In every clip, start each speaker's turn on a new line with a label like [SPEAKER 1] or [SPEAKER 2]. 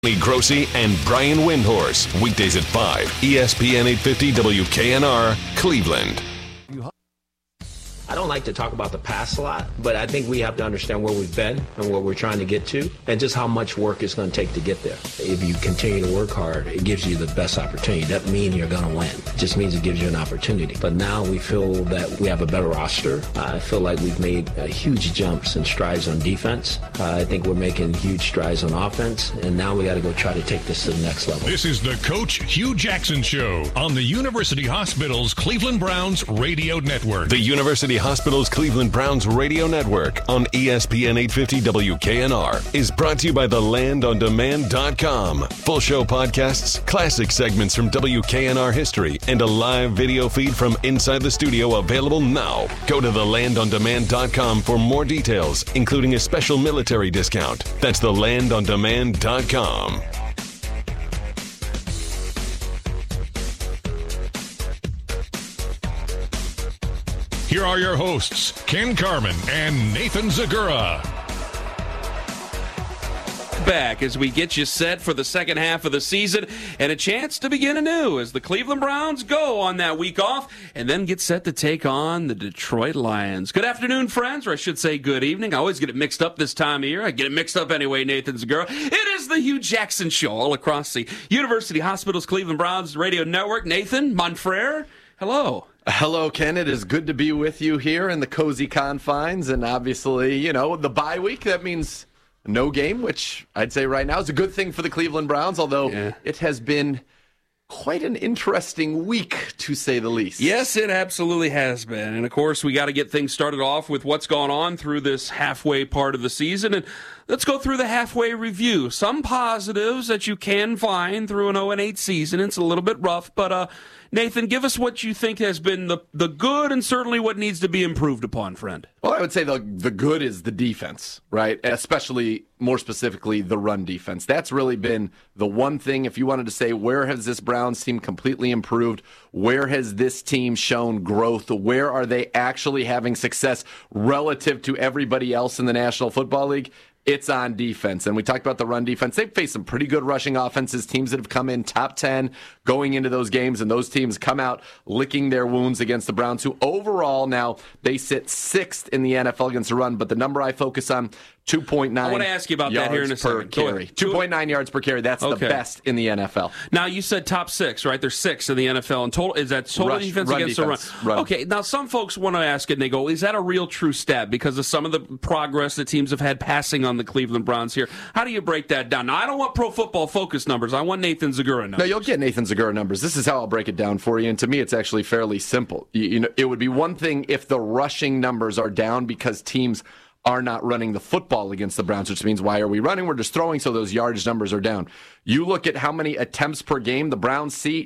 [SPEAKER 1] Lee Grossi and Brian Windhorse, weekdays at 5, ESPN 850 WKNR, Cleveland.
[SPEAKER 2] I don't like to talk about the past a lot, but I think we have to understand where we've been and where we're trying to get to and just how much work it's going to take to get there. If you continue to work hard, it gives you the best opportunity. It doesn't mean you're going to win. It just means it gives you an opportunity. But now we feel that we have a better roster. I feel like we've made huge jumps and strides on defense. I think we're making huge strides on offense, and now we got to go try to take this to the next level.
[SPEAKER 3] This is the Coach Hugh Jackson Show on the University Hospitals Cleveland Browns Radio Network.
[SPEAKER 1] The University Hospitals Cleveland Browns Radio Network on ESPN 850 WKNR is brought to you by thelandondemand.com. Full show podcasts, classic segments from WKNR history, and a live video feed from inside the studio available now. Go to thelandondemand.com for more details, including a special military discount. That's thelandondemand.com.
[SPEAKER 3] Here are your hosts, Ken Carman and Nathan Zagura.
[SPEAKER 4] Back as we get you set for the second half of the season and a chance to begin anew as the Cleveland Browns go on that week off and then get set to take on the Detroit Lions. Good afternoon, friends, or I should say good evening. I always get it mixed up this time of year. I get it mixed up anyway, Nathan Zagura. It is the Hugh Jackson Show all across the University Hospitals Cleveland Browns Radio Network. Nathan Monfrere, hello.
[SPEAKER 5] Hello, Ken. It is good to be with you here in the cozy confines. And obviously, you know, the bye week, that means no game, which I'd say right now is a good thing for the Cleveland Browns, although it has been quite an interesting week, to say the least.
[SPEAKER 4] Yes, it absolutely has been. And, of course, we got to get things started off with what's gone on through this halfway part of the season. And let's go through the halfway review. Some positives that you can find through an 0-8 season. It's a little bit rough, but Nathan, give us what you think has been the good and certainly what needs to be improved upon, friend.
[SPEAKER 5] Well, I would say the good is the defense, right? Especially, more specifically, the run defense. That's really been the one thing, if you wanted to say, where has this Browns team completely improved? Where has this team shown growth? Where are they actually having success relative to everybody else in the National Football League? It's on defense. And we talked about the run defense. They've faced some pretty good rushing offenses, teams that have come in top 10 going into those games, and those teams come out licking their wounds against the Browns, who overall now they sit 6th in the NFL against the run. But the number I focus on, 2.9
[SPEAKER 4] I want to ask you about that here in a second.
[SPEAKER 5] Carry. 2.9 yards per carry. That's the best in the NFL.
[SPEAKER 4] Now, you said top 6, right? There's 6 in the NFL. And total, is that total defense against the run? Okay, now some folks want to ask it, and they go, is that a real true stat because of some of the progress that teams have had passing on the Cleveland Browns here? How do you break that down? Now, I don't want Pro Football Focus numbers. I want Nathan Zagura numbers.
[SPEAKER 5] No, you'll get Nathan Zagura numbers. This is how I'll break it down for you, and to me, it's actually fairly simple. You know, it would be one thing if the rushing numbers are down because teams are not running the football against the Browns, which means why are we running? We're just throwing, so those yardage numbers are down. You look at how many attempts per game the Browns see,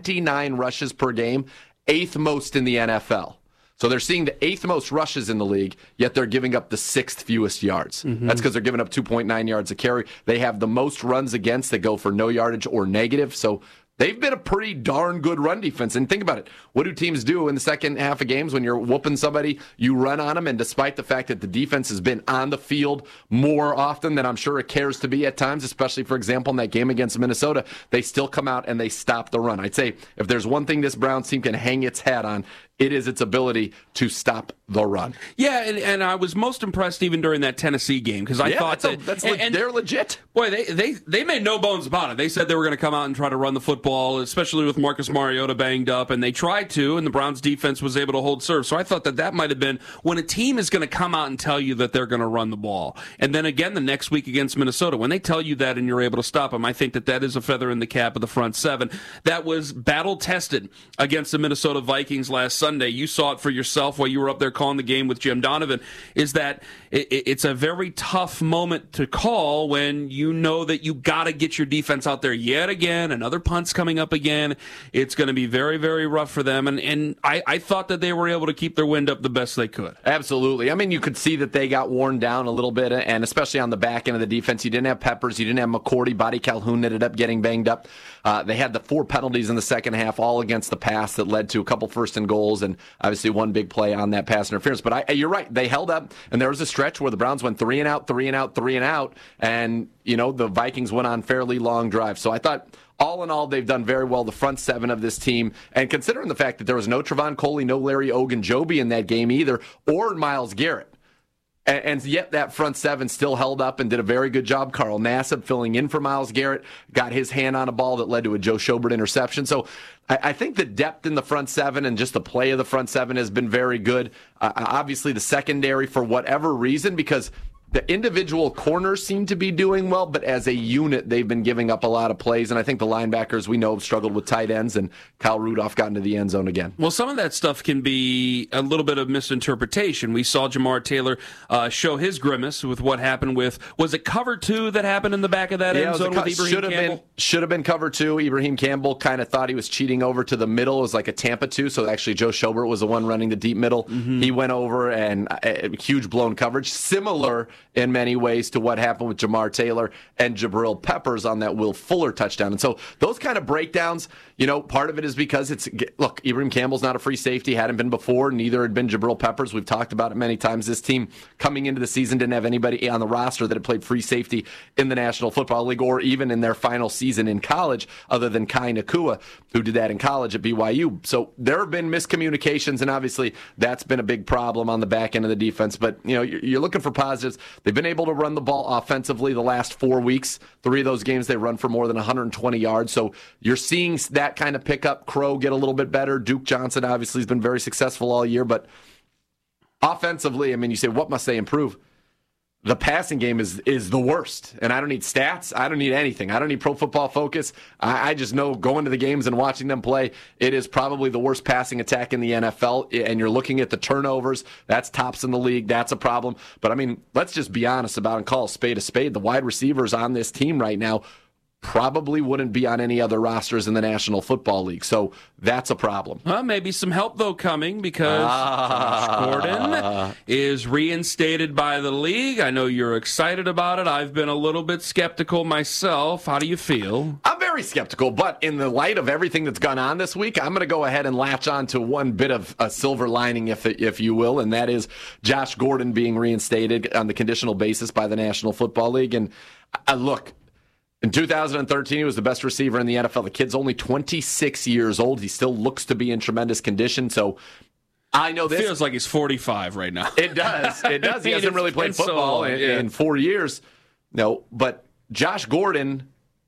[SPEAKER 5] 29 rushes per game, 8th most in the NFL. So they're seeing the 8th most rushes in the league, yet they're giving up the 6th fewest yards. Mm-hmm. That's because they're giving up 2.9 yards a carry. They have the most runs against that go for no yardage or negative, so they've been a pretty darn good run defense. And think about it. What do teams do in the second half of games when you're whooping somebody? You run on them, and despite the fact that the defense has been on the field more often than I'm sure it cares to be at times, especially, for example, in that game against Minnesota, they still come out and they stop the run. I'd say if there's one thing this Browns team can hang its hat on, it is its ability to stop the run.
[SPEAKER 4] Yeah, and I was most impressed even during that Tennessee game because I thought
[SPEAKER 5] they're legit.
[SPEAKER 4] Boy, they made no bones about it. They said they were going to come out and try to run the football, especially with Marcus Mariota banged up, and they tried to, and the Browns defense was able to hold serve. So I thought that might have been when a team is going to come out and tell you that they're going to run the ball. And then again the next week against Minnesota, when they tell you that and you're able to stop them, I think that is a feather in the cap of the front seven. That was battle-tested against the Minnesota Vikings last Sunday. You saw it for yourself while you were up there calling the game with Jim Donovan, is that it's a very tough moment to call when you know that you got to get your defense out there yet again. Another punt's coming up again. It's going to be very, very rough for them. And I thought that they were able to keep their wind up the best they could.
[SPEAKER 5] Absolutely. I mean, you could see that they got worn down a little bit, and especially on the back end of the defense. You didn't have Peppers. You didn't have McCourty. Buddy Calhoun ended up getting banged up. They had the 4 penalties in the second half, all against the pass that led to a couple first and goals fumbles and obviously one big play on that pass interference. But you're right. They held up, and there was a stretch where the Browns went 3 and out, 3 and out, 3 and out, and, the Vikings went on fairly long drives. So I thought, all in all, they've done very well, the front seven of this team. And considering the fact that there was no Trevon Coley, no Larry Ogunjobi in that game either, or Myles Garrett, and yet that front seven still held up and did a very good job. Carl Nassib filling in for Myles Garrett, got his hand on a ball that led to a Joe Schobert interception. So I think the depth in the front seven and just the play of the front seven has been very good. Obviously the secondary, for whatever reason, because the individual corners seem to be doing well, but as a unit, they've been giving up a lot of plays. And I think the linebackers, we know, have struggled with tight ends, and Kyle Rudolph got into the end zone again.
[SPEAKER 4] Well, some of that stuff can be a little bit of misinterpretation. We saw Jamar Taylor show his grimace with what happened with, was it cover 2 that happened in the back of that end zone with Ibrahim Campbell?
[SPEAKER 5] Should have been cover 2. Ibrahim Campbell kind of thought he was cheating over to the middle. It was like a Tampa 2, so actually Joe Schobert was the one running the deep middle. Mm-hmm. He went over, and huge blown coverage, similar in many ways to what happened with Jamar Taylor and Jabril Peppers on that Will Fuller touchdown. And so those kind of breakdowns, part of it is because look, Ibrahim Campbell's not a free safety, hadn't been before, neither had been Jabril Peppers. We've talked about it many times. This team coming into the season didn't have anybody on the roster that had played free safety in the National Football League or even in their final season in college, other than Kai Nakua, who did that in college at BYU. So there have been miscommunications, and obviously that's been a big problem on the back end of the defense. But, you're looking for positives. They've been able to run the ball offensively the last 4 weeks. 3 of those games they run for more than 120 yards. So you're seeing that kind of pickup. Crow get a little bit better. Duke Johnson obviously has been very successful all year. But offensively, you say, what must they improve? The passing game is the worst. And I don't need stats. I don't need anything. I don't need Pro Football Focus. I just know going to the games and watching them play, it is probably the worst passing attack in the NFL. And you're looking at the turnovers. That's tops in the league. That's a problem. But, let's just be honest about it and call a spade a spade. The wide receivers on this team right now probably wouldn't be on any other rosters in the National Football League. So that's a problem.
[SPEAKER 4] Well, maybe some help, though, coming because Josh Gordon is reinstated by the league. I know you're excited about it. I've been a little bit skeptical myself. How do you feel?
[SPEAKER 5] I'm very skeptical, but in the light of everything that's gone on this week, I'm going to go ahead and latch on to one bit of a silver lining, if you will, and that is Josh Gordon being reinstated on the conditional basis by the National Football League. And look, in 2013, he was the best receiver in the NFL. The kid's only 26 years old. He still looks to be in tremendous condition. So I know this.
[SPEAKER 4] Feels like he's 45 right now.
[SPEAKER 5] It does. It does. He hasn't really played football in 4 years. No, but Josh Gordon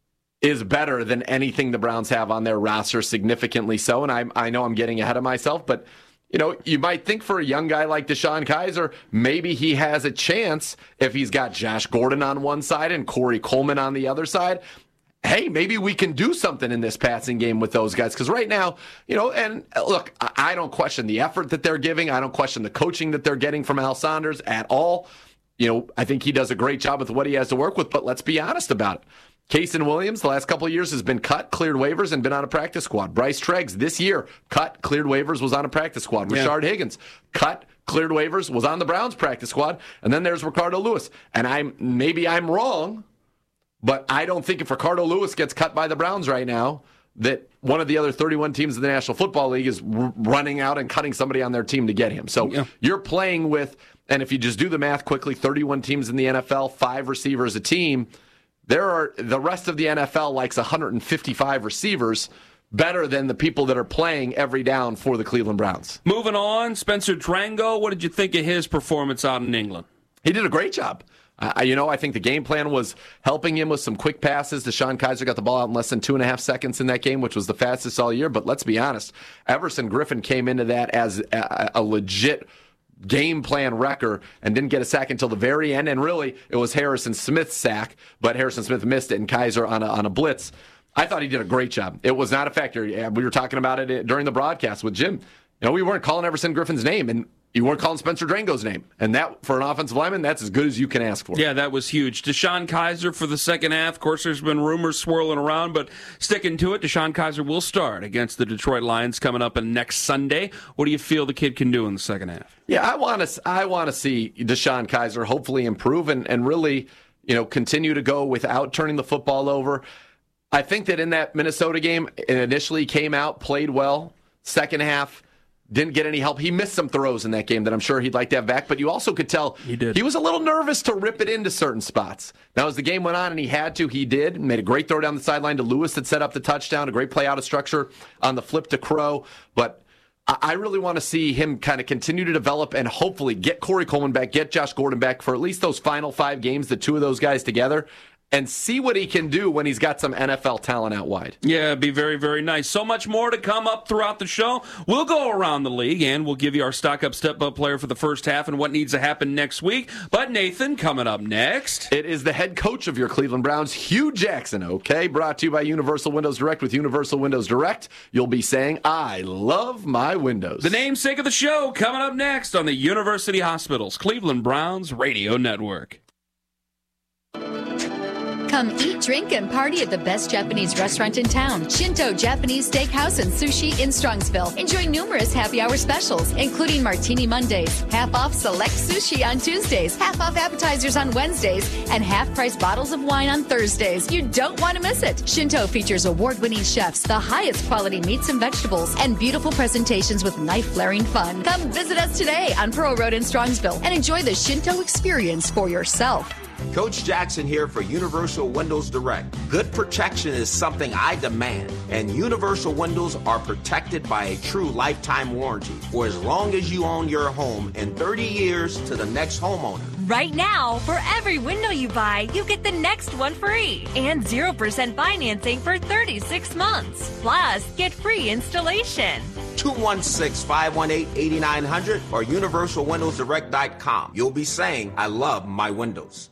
[SPEAKER 5] is better than anything the Browns have on their roster, significantly so. And I know I'm getting ahead of myself, but you might think for a young guy like DeShone Kizer, maybe he has a chance if he's got Josh Gordon on one side and Corey Coleman on the other side. Hey, maybe we can do something in this passing game with those guys. Because right now, and look, I don't question the effort that they're giving. I don't question the coaching that they're getting from Al Saunders at all. I think he does a great job with what he has to work with, but let's be honest about it. Kason Williams, the last couple of years, has been cut, cleared waivers, and been on a practice squad. Bryce Treggs, this year, cut, cleared waivers, was on a practice squad. Rashard Higgins, cut, cleared waivers, was on the Browns practice squad. And then there's Ricardo Lewis. And maybe I'm wrong, but I don't think if Ricardo Lewis gets cut by the Browns right now, that one of the other 31 teams in the National Football League is running out and cutting somebody on their team to get him. So you're playing with, and if you just do the math quickly, 31 teams in the NFL, 5 receivers a team. The rest of the NFL likes 155 receivers, better than the people that are playing every down for the Cleveland Browns.
[SPEAKER 4] Moving on, Spencer Drango, what did you think of his performance out in England?
[SPEAKER 5] He did a great job. I think the game plan was helping him with some quick passes. DeShone Kizer got the ball out in less than 2.5 seconds in that game, which was the fastest all year. But let's be honest, Everson Griffin came into that as a legit game plan wrecker and didn't get a sack until the very end. And really, it was Harrison Smith's sack, but Harrison Smith missed it and Kizer on a blitz. I thought he did a great job. It was not a factor. We were talking about it during the broadcast with Jim. We weren't calling Everson Griffin's name, and you weren't calling Spencer Drango's name. And that, for an offensive lineman, that's as good as you can ask for.
[SPEAKER 4] Yeah, that was huge. DeShone Kizer for the second half. Of course, there's been rumors swirling around, but sticking to it, DeShone Kizer will start against the Detroit Lions coming up next Sunday. What do you feel the kid can do in the second half?
[SPEAKER 5] Yeah, I want to see DeShone Kizer hopefully improve and really, continue to go without turning the football over. I think that in that Minnesota game, it initially came out, played well. Second half, Didn't get any help. He missed some throws in that game that I'm sure he'd like to have back, but you also could tell he was a little nervous to rip it into certain spots. Now, as the game went on and he had to, he did. Made a great throw down the sideline to Lewis that set up the touchdown, a great play out of structure on the flip to Crow. But I really want to see him kind of continue to develop and hopefully get Corey Coleman back, get Josh Gordon back for at least those final 5 games, the 2 of those guys together, and see what he can do when he's got some NFL talent out wide.
[SPEAKER 4] Yeah, it'd be very, very nice. So much more to come up throughout the show. We'll go around the league, and we'll give you our stock-up, step-up player for the first half and what needs to happen next week. But, Nathan, coming up next.
[SPEAKER 5] It is the head coach of your Cleveland Browns, Hugh Jackson, okay? Brought to you by Universal Windows Direct. With Universal Windows Direct, you'll be saying, I love my windows.
[SPEAKER 4] The namesake of the show coming up next on the University Hospitals Cleveland Browns Radio Network.
[SPEAKER 6] Come eat, drink, and party at the best Japanese restaurant in town, Shinto Japanese Steakhouse and Sushi in Strongsville. Enjoy numerous happy hour specials, including Martini Mondays, half-off select sushi on Tuesdays, half-off appetizers on Wednesdays, and half-price bottles of wine on Thursdays. You don't want to miss it. Shinto features award-winning chefs, the highest quality meats and vegetables, and beautiful presentations with knife-flaring fun. Come visit us today on Pearl Road in Strongsville and enjoy the Shinto experience for yourself.
[SPEAKER 2] Coach Jackson here for Universal Windows Direct. Good protection is something I demand, and Universal Windows are protected by a true lifetime warranty for as long as you own your home and 30 years to the next homeowner.
[SPEAKER 7] Right now, for every window you buy, you get the next one free and 0% financing for 36 months. Plus, get free installation.
[SPEAKER 2] 216-518-8900 or universalwindowsdirect.com. You'll be saying, I love my windows.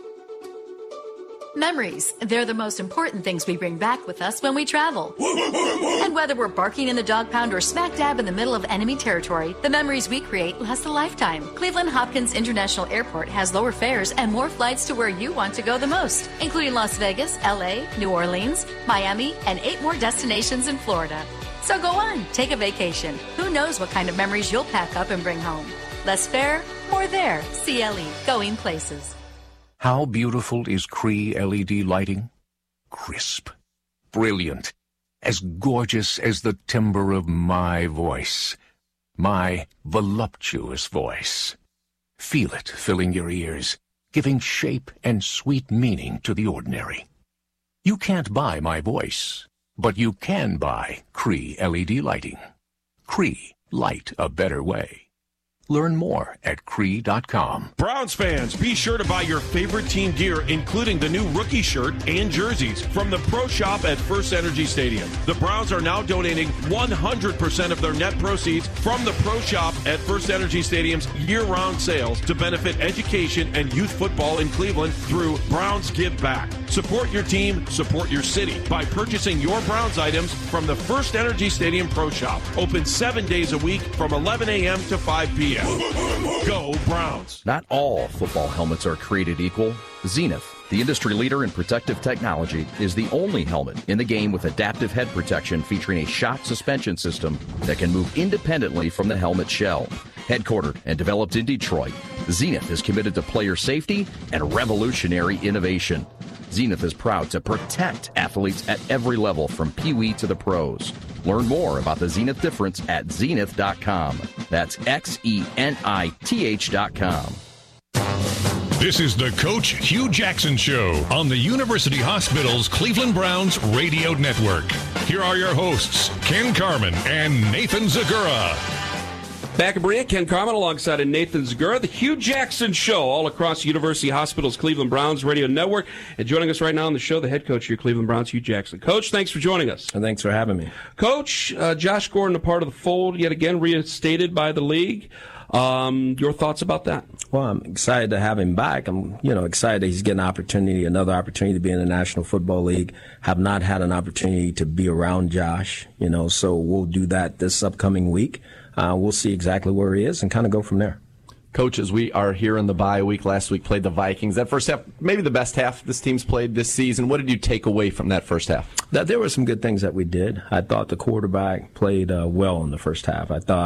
[SPEAKER 6] Memories. They're the most important things we bring back with us when we travel. And whether we're barking in the dog pound or smack dab in the middle of enemy territory, the memories we create last a lifetime. Cleveland Hopkins International Airport has lower fares and more flights to where you want to go the most, including Las Vegas, LA, New Orleans, Miami, and 8 more destinations in Florida. So go on, take a vacation. Who knows what kind of memories you'll pack up and bring home. Less fare, more there. CLE, going places.
[SPEAKER 8] How beautiful is Cree LED lighting? Crisp, brilliant, as gorgeous as the timbre of my voice, my voluptuous voice. Feel it filling your ears, giving shape and sweet meaning to the ordinary. You can't buy my voice, but you can buy Cree LED lighting. Cree, light a better way. Learn more at Cree.com.
[SPEAKER 9] Browns fans, be sure to buy your favorite team gear, including the new rookie shirt and jerseys from the Pro Shop at First Energy Stadium. The Browns are now donating 100% of their net proceeds from the Pro Shop at First Energy Stadium's year-round sales to benefit education and youth football in Cleveland through Browns Give Back. Support your team, support your city by purchasing your Browns items from the First Energy Stadium Pro Shop. Open 7 days a week from 11 a.m. to 5 p.m. Go Browns!
[SPEAKER 10] Not all football helmets are created equal. Zenith, the industry leader in protective technology, is the only helmet in the game with adaptive head protection featuring a shock suspension system that can move independently from the helmet shell. Headquartered and developed in Detroit, Zenith is committed to player safety and revolutionary innovation. Zenith is proud to protect athletes at every level from Pee Wee to the pros. Learn more about the Zenith difference at zenith.com. That's XENITH.com.
[SPEAKER 3] This is the Coach Hugh Jackson Show on the University Hospitals Cleveland Browns Radio Network. Here are your hosts, Ken Carman and Nathan Zagura.
[SPEAKER 4] Back in Berea, Ken Carman alongside of Nathan Zagura, the Hugh Jackson Show, all across University Hospitals Cleveland Browns Radio Network. And joining us right now on the show, the head coach of your Cleveland Browns, Hugh Jackson. Coach, thanks for joining us.
[SPEAKER 11] And thanks for having me.
[SPEAKER 4] Coach, Josh Gordon, a part of the fold, yet again reinstated by the league. Your thoughts about that?
[SPEAKER 11] Well, I'm excited to have him back. I'm, excited that he's getting another opportunity to be in the National Football League. Have not had an opportunity to be around Josh, so we'll do that this upcoming week. We'll see exactly where he is and kind of go from there.
[SPEAKER 5] Coach, as we are here in the bye week, last week played the Vikings. That first half, maybe the best half this team's played this season. What did you take away from that first half?
[SPEAKER 11] There were some good things that we did. I thought the quarterback played well in the first half. I thought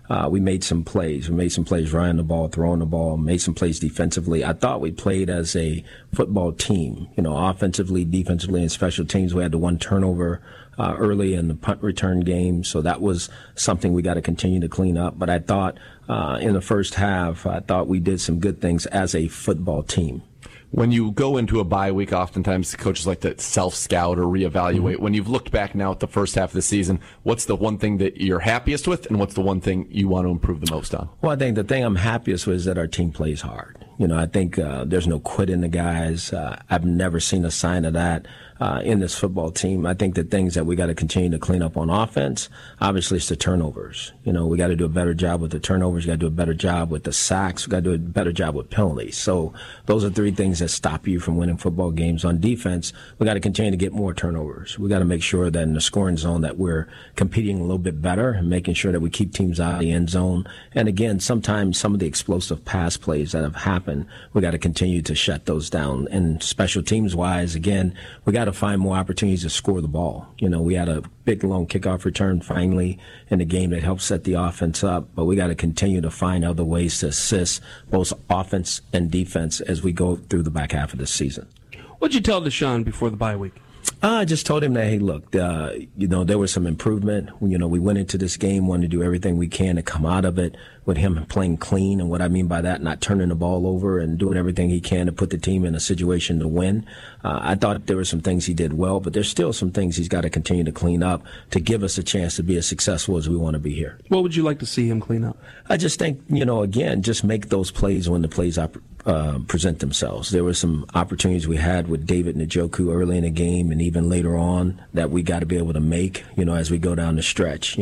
[SPEAKER 11] we made some plays. We made some plays running the ball, throwing the ball, made some plays defensively. I thought we played as a football team, offensively, defensively, and special teams. We had the one turnover early in the punt return game, so that was something we got to continue to clean up. But I thought in the first half, I thought we did some good things as a football team.
[SPEAKER 5] When you go into a bye week, oftentimes coaches like to self-scout or reevaluate. When you've looked back now at the first half of the season, what's the one thing that you're happiest with, and what's the one thing you want to improve the most on?
[SPEAKER 11] Well, I think the thing I'm happiest with is that our team plays hard. I think there's no quit in the guys. I've never seen a sign of that in this football team. I think the things that we got to continue to clean up on offense, obviously, it's the turnovers. We got to do a better job with the turnovers. We got to do a better job with the sacks. We got to do a better job with penalties. So those are three things that stop you from winning football games. On defense, we got to continue to get more turnovers. We got to make sure that in the scoring zone that we're competing a little bit better and making sure that we keep teams out of the end zone. And again, sometimes some of the explosive pass plays that have happened, we got to continue to shut those down. And special teams wise, again, we got to find more opportunities to score the ball. We had a big long kickoff return finally in the game that helped set the offense up, but we got to continue to find other ways to assist both offense and defense as we go through the back half of the season.
[SPEAKER 4] What'd you tell Deshaun before the bye week?
[SPEAKER 11] I just told him that, hey, look, there was some improvement. We went into this game, wanted to do everything we can to come out of it with him playing clean. And what I mean by that, not turning the ball over and doing everything he can to put the team in a situation to win. I thought there were some things he did well, but there's still some things he's got to continue to clean up to give us a chance to be as successful as we want to be here.
[SPEAKER 4] What would you like to see him clean up?
[SPEAKER 11] I just think, again, just make those plays when the plays present themselves. There were some opportunities we had with David Njoku early in the game and even later on that we got to be able to make, as we go down the stretch.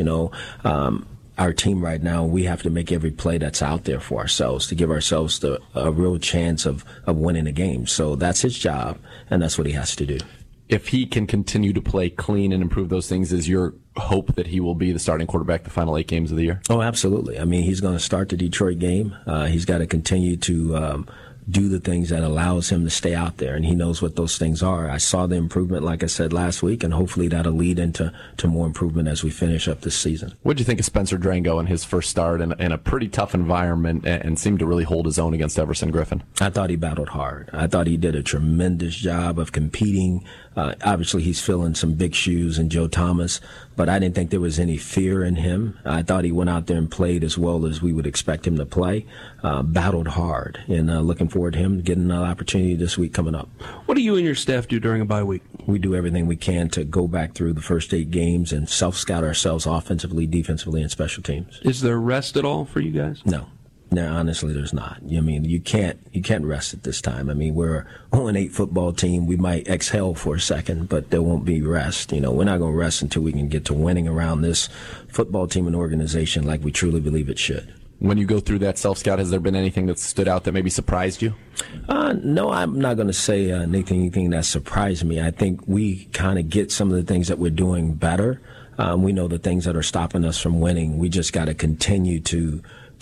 [SPEAKER 11] Our team right now, we have to make every play that's out there for ourselves to give ourselves a real chance of winning the game. So that's his job, and that's what he has to do.
[SPEAKER 5] If he can continue to play clean and improve those things, is your hope that he will be the starting quarterback the final 8 games of the year?
[SPEAKER 11] Oh, absolutely. I mean, he's going to start the Detroit game. He's got to continue to do the things that allows him to stay out there, and he knows what those things are. I saw the improvement, like I said, last week, and hopefully that'll lead into more improvement as we finish up this season.
[SPEAKER 5] What did you think of Spencer Drango in his first start in a pretty tough environment and seemed to really hold his own against Everson Griffin?
[SPEAKER 11] I thought he battled hard. I thought he did a tremendous job of competing. Obviously, he's filling some big shoes in Joe Thomas, but I didn't think there was any fear in him. I thought he went out there and played as well as we would expect him to play, battled hard, and looking forward to him getting another opportunity this week coming up.
[SPEAKER 4] What do you and your staff do during a bye week?
[SPEAKER 11] We do everything we can to go back through the first 8 games and self-scout ourselves offensively, defensively, and special teams.
[SPEAKER 4] Is there rest at all for you guys?
[SPEAKER 11] No. No, honestly, there's not. I mean, you can't rest at this time. I mean, we're an 0-8 football team. We might exhale for a second, but there won't be rest. We're not going to rest until we can get to winning around this football team and organization like we truly believe it should.
[SPEAKER 5] When you go through that self-scout, has there been anything that stood out that maybe surprised you?
[SPEAKER 11] No, I'm not going to say anything that surprised me. I think we kind of get some of the things that we're doing better. We know the things that are stopping us from winning. We just got to continue to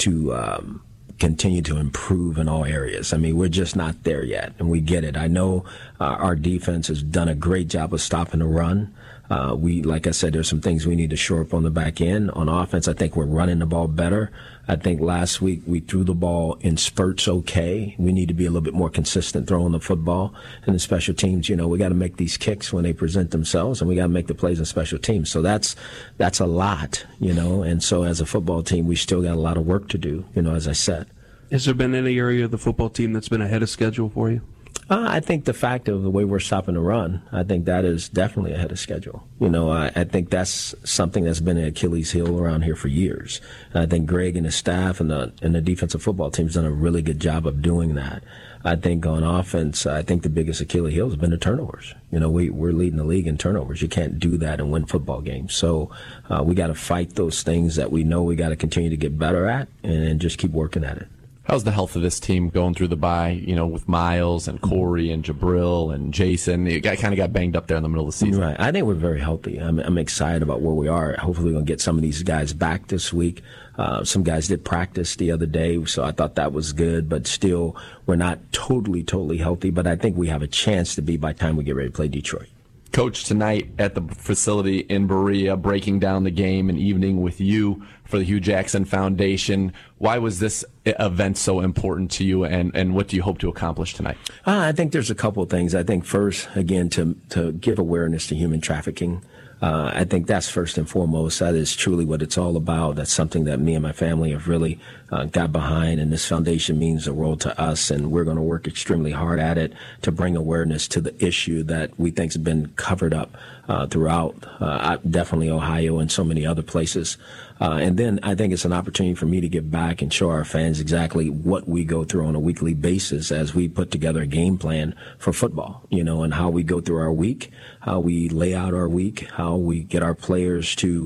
[SPEAKER 11] improve in all areas. I mean, we're just not there yet, and we get it. I know our defense has done a great job of stopping the run. Like I said, there's some things we need to shore up on the back end. On offense, I think we're running the ball better. I think last week we threw the ball in spurts okay. We need to be a little bit more consistent throwing the football. And in special teams, we got to make these kicks when they present themselves, and we got to make the plays in special teams. So that's a lot, And so as a football team, we still got a lot of work to do, as I said.
[SPEAKER 4] Has there been any area of the football team that's been ahead of schedule for you?
[SPEAKER 11] I think the fact of the way we're stopping the run, I think that is definitely ahead of schedule. I think that's something that's been an Achilles heel around here for years. And I think Greg and his staff and the defensive football team's done a really good job of doing that. I think on offense, I think the biggest Achilles heel has been the turnovers. We're leading the league in turnovers. You can't do that and win football games. So we got to fight those things that we know we got to continue to get better at and just keep working at it.
[SPEAKER 5] How's the health of this team going through the bye, with Miles and Corey and Jabril and Jason? You kind of got banged up there in the middle of the season.
[SPEAKER 11] Right. I think we're very healthy. I'm excited about where we are. Hopefully we're going to get some of these guys back this week. Some guys did practice the other day, so I thought that was good. But still, we're not totally healthy. But I think we have a chance to be by the time we get ready to play Detroit.
[SPEAKER 5] Coach, tonight at the facility in Berea, breaking down the game and evening with you for the Hugh Jackson Foundation. Why was this event so important to you, and what do you hope to accomplish tonight?
[SPEAKER 11] I think there's a couple of things. I think first, again, to give awareness to human trafficking. I think that's first and foremost. That is truly what it's all about. That's something that me and my family have really got behind, and this foundation means the world to us, and we're going to work extremely hard at it to bring awareness to the issue that we think has been covered up throughout definitely Ohio and so many other places. And then I think it's an opportunity for me to give back and show our fans exactly what we go through on a weekly basis as we put together a game plan for football, and how we go through our week, how we lay out our week, how we get our players to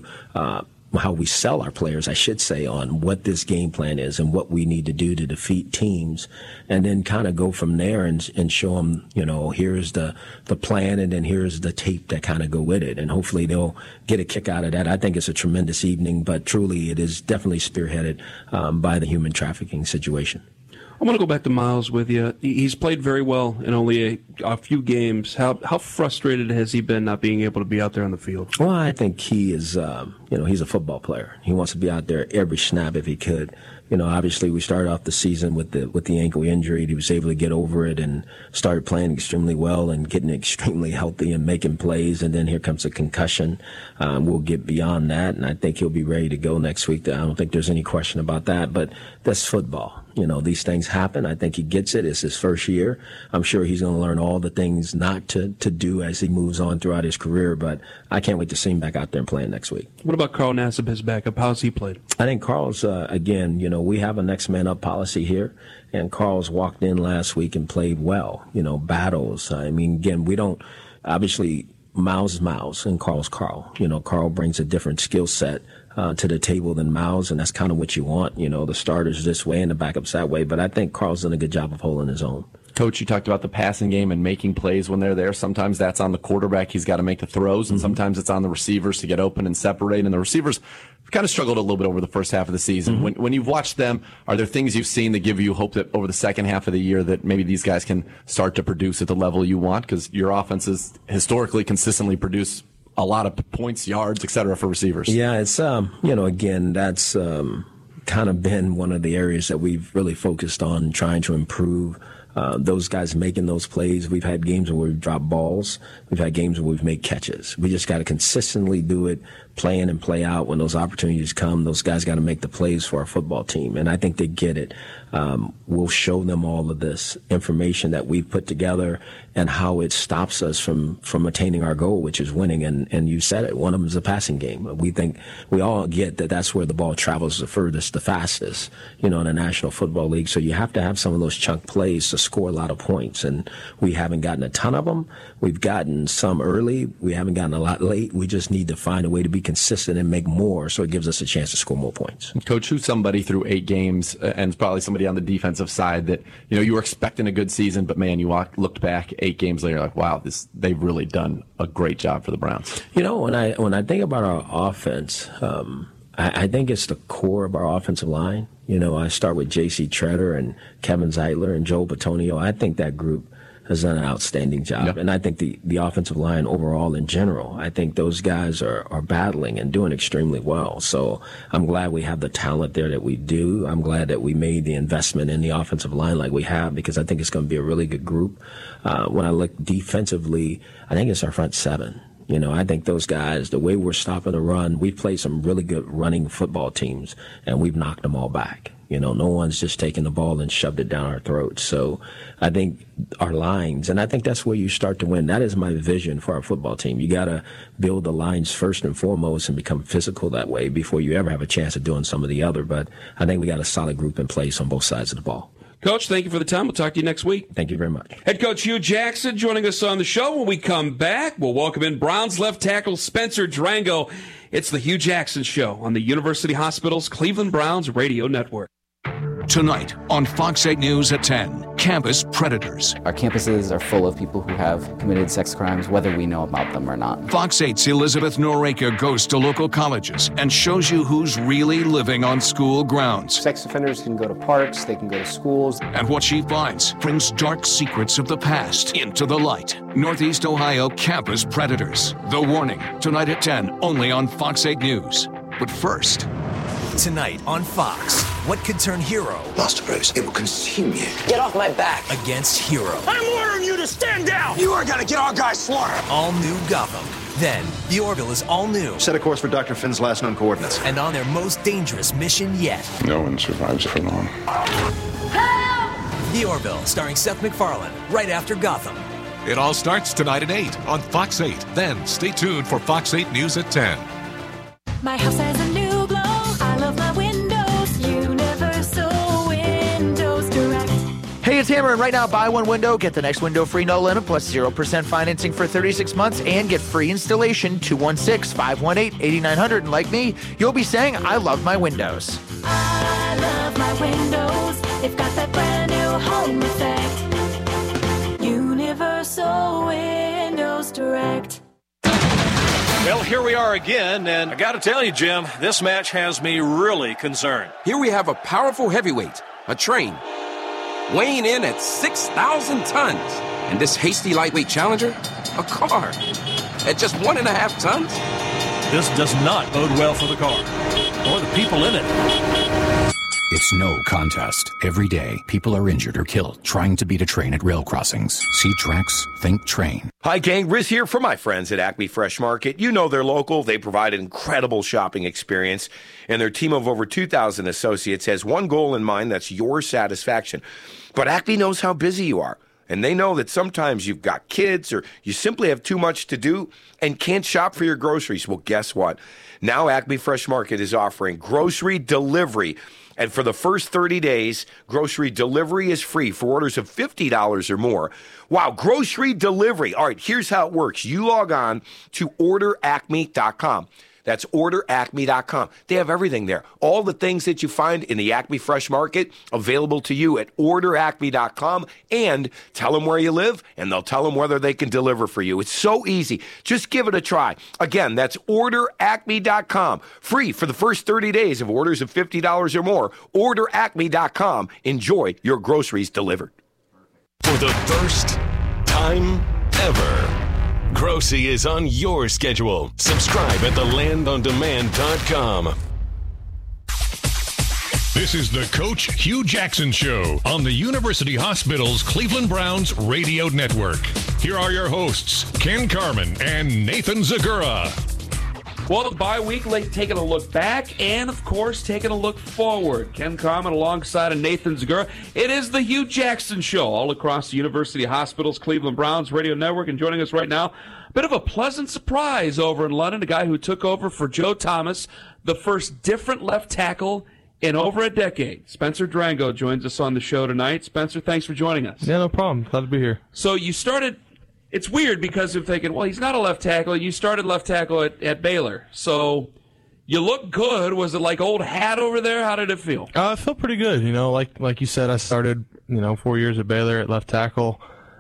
[SPEAKER 11] how we sell our players, I should say, on what this game plan is and what we need to do to defeat teams, and then kind of go from there and show them, here's the plan, and then here's the tape that kind of go with it, and hopefully they'll get a kick out of that. I think it's a tremendous evening, but truly it is definitely spearheaded by the human trafficking situation.
[SPEAKER 4] I want to go back to Miles with you. He's played very well in only a few games. How frustrated has he been not being able to be out there on the field?
[SPEAKER 11] Well, I think he is, he's a football player. He wants to be out there every snap if he could. Obviously we started off the season with the ankle injury. He was able to get over it and started playing extremely well and getting extremely healthy and making plays. And then here comes a concussion. We'll get beyond that, and I think he'll be ready to go next week. I don't think there's any question about that, but that's football. These things happen. I think he gets it. It's his first year. I'm sure he's going to learn all the things not to do as he moves on throughout his career, but I can't wait to see him back out there and playing next week.
[SPEAKER 4] What about Carl Nassib, his backup? How's he played?
[SPEAKER 11] I think Carl's, again, we have a next man up policy here, and Carl's walked in last week and played well, battles. I mean, again, we don't, obviously, Miles is Miles and Carl's Carl. Carl brings a different skill set to the table than Miles, and that's kind of what you want. The starters this way and the backups that way, but I think Carl's done a good job of holding his own.
[SPEAKER 5] Coach, you talked about the passing game and making plays when they're there. Sometimes that's on the quarterback. He's got to make the throws, and sometimes it's on the receivers to get open and separate. And the receivers kind of struggled a little bit over the first half of the season. When you've watched them, are there things you've seen that give you hope that over the second half of the year that maybe these guys can start to produce at the level you want? Because your offenses historically consistently produce a lot of points, yards, et cetera, for receivers.
[SPEAKER 11] Yeah, it's, again, that's kind of been one of the areas that we've really focused on trying to improve. Those guys making those plays. We've had games where we've dropped balls. We've had games where we've made catches. We just got to consistently do it, play in and play out. When those opportunities come, those guys got to make the plays for our football team, and I think they get it. We'll show them all of this information that we've put together and how it stops us from attaining our goal, which is winning. And you said it, one of them is the passing game. We think we all get that that's where the ball travels the furthest, the fastest, in the National Football League. So you have to have some of those chunk plays to score a lot of points, and we haven't gotten a ton of them. We've gotten some early. We haven't gotten a lot late. We just need to find a way to be consistent and make more, so it gives us a chance to score more points.
[SPEAKER 5] Coach, who's somebody through 8 games, and probably somebody on the defensive side that you were expecting a good season, but man, you looked back 8 games later, like, wow, they've really done a great job for the Browns.
[SPEAKER 11] When I think about our offense, I think it's the core of our offensive line. I start with J.C. Tretter and Kevin Zeitler and Joe Bitonio. I think that group has done an outstanding job. Yep. And I think the offensive line overall in general, I think those guys are battling and doing extremely well. So I'm glad we have the talent there that we do. I'm glad that we made the investment in the offensive line like we have, because I think it's going to be a really good group. When I look defensively, I think it's our front 7. I think those guys, the way we're stopping the run, we've played some really good running football teams, and we've knocked them all back. No one's just taken the ball and shoved it down our throats. So I think our lines, and I think that's where you start to win. That is my vision for our football team. You got to build the lines first and foremost and become physical that way before you ever have a chance of doing some of the other. But I think we got a solid group in place on both sides of the ball.
[SPEAKER 4] Coach, thank you for the time. We'll talk to you next week.
[SPEAKER 11] Thank you very much.
[SPEAKER 4] Head coach Hugh Jackson joining us on the show. When we come back, we'll welcome in Browns left tackle Spencer Drango. It's the Hugh Jackson Show on the University Hospitals Cleveland Browns Radio Network.
[SPEAKER 8] Tonight on Fox 8 News at 10, Campus Predators.
[SPEAKER 12] Our campuses are full of people who have committed sex crimes, whether we know about them or not.
[SPEAKER 8] Fox 8's Elizabeth Noreka goes to local colleges and shows you who's really living on school grounds.
[SPEAKER 13] Sex offenders can go to parks, they can go to schools.
[SPEAKER 8] And what she finds brings dark secrets of the past into the light. Northeast Ohio Campus Predators. The Warning, tonight at 10, only on Fox 8 News. But first,
[SPEAKER 14] Tonight on Fox, what could turn hero,
[SPEAKER 15] Master Bruce, it will consume you.
[SPEAKER 14] Get off my back, against hero?
[SPEAKER 15] I'm ordering you to stand down! You are gonna get our guy slaughtered!
[SPEAKER 14] All new Gotham. Then, the Orville is all new.
[SPEAKER 16] Set a course for Dr. Finn's last known coordinates.
[SPEAKER 14] And on their most dangerous mission yet.
[SPEAKER 17] No one survives for long.
[SPEAKER 14] Help! The Orville, starring Seth MacFarlane, right after Gotham.
[SPEAKER 18] It all starts tonight at 8 on Fox 8. Then stay tuned for Fox 8 News at 10.
[SPEAKER 19] My house has a new glow. I love my windows. Universal Windows Direct.
[SPEAKER 20] Hey, it's Hammer, and right now, buy one window, get the next window free, no limit, plus 0% financing for 36 months, and get free installation, 216-518-8900. And like me, you'll be saying, I love my windows.
[SPEAKER 19] I love my windows. They've got that brand new home effect. Universal Windows Direct.
[SPEAKER 21] Well, here we are again, and I got to tell you, Jim, this match has me really concerned.
[SPEAKER 22] Here we have a powerful heavyweight, a train, weighing in at 6,000 tons. And this hasty lightweight challenger, a car, at just 1.5 tons.
[SPEAKER 21] This does not bode well for the car, or the people in it.
[SPEAKER 23] It's no contest. Every day, people are injured or killed trying to beat a train at rail crossings. See tracks, think train.
[SPEAKER 24] Hi, gang. Riz here for my friends at Acme Fresh Market. You know they're local. They provide an incredible shopping experience, and their team of over 2,000 associates has one goal in mind, that's your satisfaction. But Acme knows how busy you are, and they know that sometimes you've got kids or you simply have too much to do and can't shop for your groceries. Well, guess what? Now Acme Fresh Market is offering grocery delivery. And for the first 30 days, grocery delivery is free for orders of $50 or more. Wow, grocery delivery. All right, here's how it works. You log on to orderacme.com. That's orderacme.com. They have everything there. All the things that you find in the Acme Fresh Market available to you at orderacme.com, and tell them where you live and they'll tell them whether they can deliver for you. It's so easy. Just give it a try. Again, that's orderacme.com. Free for the first 30 days of orders of $50 or more. Orderacme.com. Enjoy your groceries delivered.
[SPEAKER 1] For the first time ever, Grocie is on your schedule. Subscribe at thelandondemand.com.
[SPEAKER 3] This is the Coach Hugh Jackson Show on the University Hospitals Cleveland Browns Radio Network. Here are your hosts, Ken Carman and Nathan Zagura.
[SPEAKER 4] Well, the bye week, taking a look back and, of course, taking a look forward. Ken Carman alongside of Nathan Zagura. It is the Hugh Jackson Show all across the University Hospitals Cleveland Browns Radio Network. And joining us right now, a bit of a pleasant surprise over in London, a guy who took over for Joe Thomas, the first different left tackle in over a decade. Spencer Drango joins us on the show tonight. Spencer, thanks for joining us.
[SPEAKER 25] Yeah, no problem. Glad to be here.
[SPEAKER 4] So you started... It's weird because you're thinking, well, he's not a left tackle. You started left tackle at Baylor. So you look good. Was it like old hat over there? How did it feel?
[SPEAKER 25] It felt pretty good. You know, like you said, I started, 4 years at Baylor at left tackle.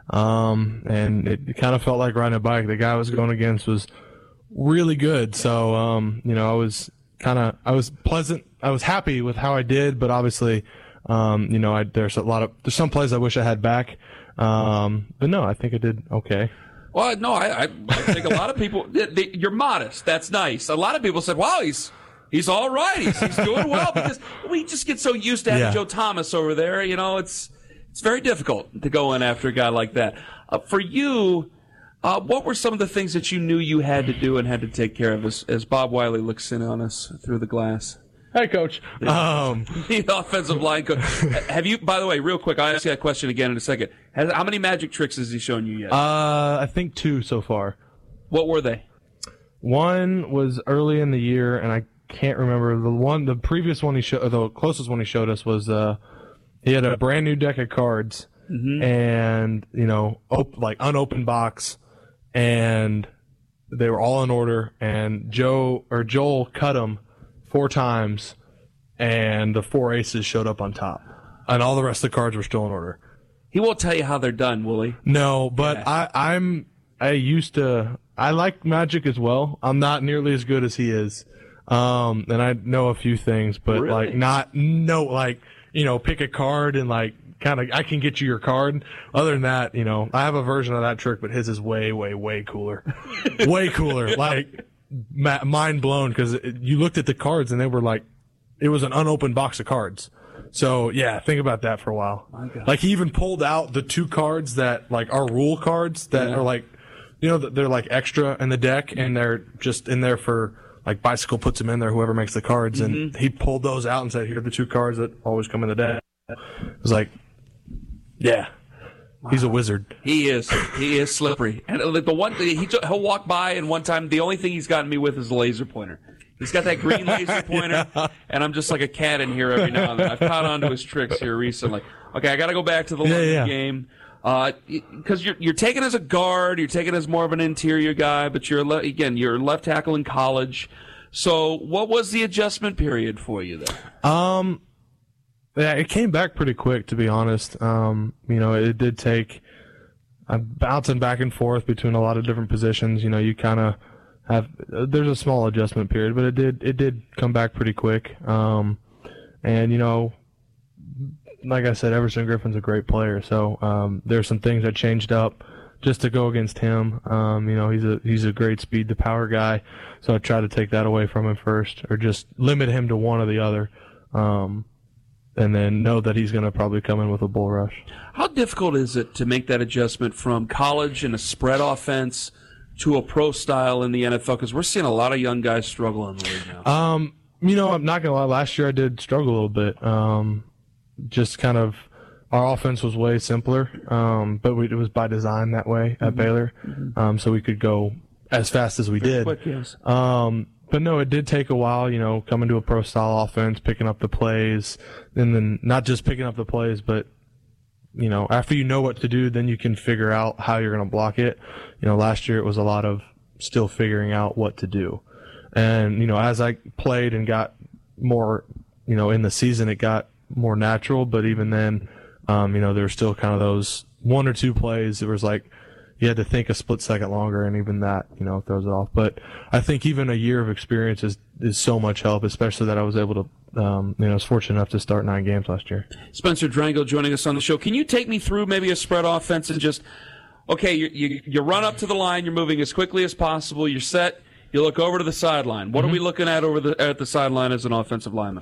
[SPEAKER 25] And it kind of felt like riding a bike. The guy I was going against was really good. So, I was pleasant. I was happy with how I did, but obviously, there's some plays I wish I had back. But no, I think I did okay.
[SPEAKER 4] Well, no, I think a lot of people, you're modest. That's nice. A lot of people said, wow, he's all right. He's doing well, because we just get so used to having Joe Thomas over there. It's very difficult to go in after a guy like that. For you, what were some of the things that you knew you had to do and had to take care of as Bob Wiley looks in on us through the glass?
[SPEAKER 25] Hey, Coach.
[SPEAKER 4] The offensive line coach. Have you, by the way, real quick, I'll ask you that question again in a second. How many magic tricks has he shown you yet?
[SPEAKER 25] I think 2 so far.
[SPEAKER 4] What were they?
[SPEAKER 25] One was early in the year, and I can't remember. The previous one the closest one he showed us was, he had a brand new deck of cards, and, unopened box, and they were all in order, and Joel cut them 4 times, and the 4 aces showed up on top, and all the rest of the cards were still in order.
[SPEAKER 4] He won't tell you how they're done, will he?
[SPEAKER 25] No, but yeah. I like Magic as well. I'm not nearly as good as he is, and I know a few things, but
[SPEAKER 4] really?
[SPEAKER 25] Pick a card and I can get you your card. Other than that, I have a version of that trick, but his is way, way, way cooler, way cooler. Mind blown, because you looked at the cards and they were it was an unopened box of cards. So yeah, think about that for a while. Like he even pulled out the 2 cards that like are rule cards that are like, they're like extra in the deck and they're just in there for like Bicycle puts them in there, whoever makes the cards, and he pulled those out and said, "Here are the 2 cards that always come in the deck." It was like, yeah. He's a wizard.
[SPEAKER 4] He is. He is slippery. And the one thing he'll walk by, and one time the only thing he's gotten me with is a laser pointer. He's got that green laser pointer, and I'm just like a cat in here every now and then. I've caught on to his tricks here recently. Okay, I got to go back to the London game because you're taken as a guard, you're taken as more of an interior guy, but you're left tackle in college. So, what was the adjustment period for you there?
[SPEAKER 25] Yeah, it came back pretty quick, to be honest. It did take bouncing back and forth between a lot of different positions. You kind of there's a small adjustment period, but it did come back pretty quick. And like I said, Everson Griffin's a great player, so there's some things that changed up just to go against him. He's a great speed to power guy, so I tried to take that away from him first, or just limit him to one or the other. And then know that he's going to probably come in with a bull rush.
[SPEAKER 4] How difficult is it to make that adjustment from college and a spread offense to a pro style in the NFL? Because we're seeing a lot of young guys struggle in the league now.
[SPEAKER 25] I'm not going to lie. Last year I did struggle a little bit. Just kind of our offense was way simpler, but it was by design that way at Baylor, so we could go as fast as we did.
[SPEAKER 4] Quick, yes.
[SPEAKER 25] But no, it did take a while, coming to a pro-style offense, picking up the plays, and then not just picking up the plays, but, after you know what to do, then you can figure out how you're going to block it. Last year it was a lot of still figuring out what to do. And, as I played and got more, in the season, it got more natural, but even then, there were still kind of those 1 or 2 plays. It was like, you had to think a split second longer, and even that, throws it off. But I think even a year of experience is so much help, especially that I was able to, I was fortunate enough to start 9 games last year.
[SPEAKER 4] Spencer Drango joining us on the show. Can you take me through maybe a spread offense and just, okay, you run up to the line, you're moving as quickly as possible, you're set, you look over to the sideline. What are we looking at at the sideline as an offensive lineman?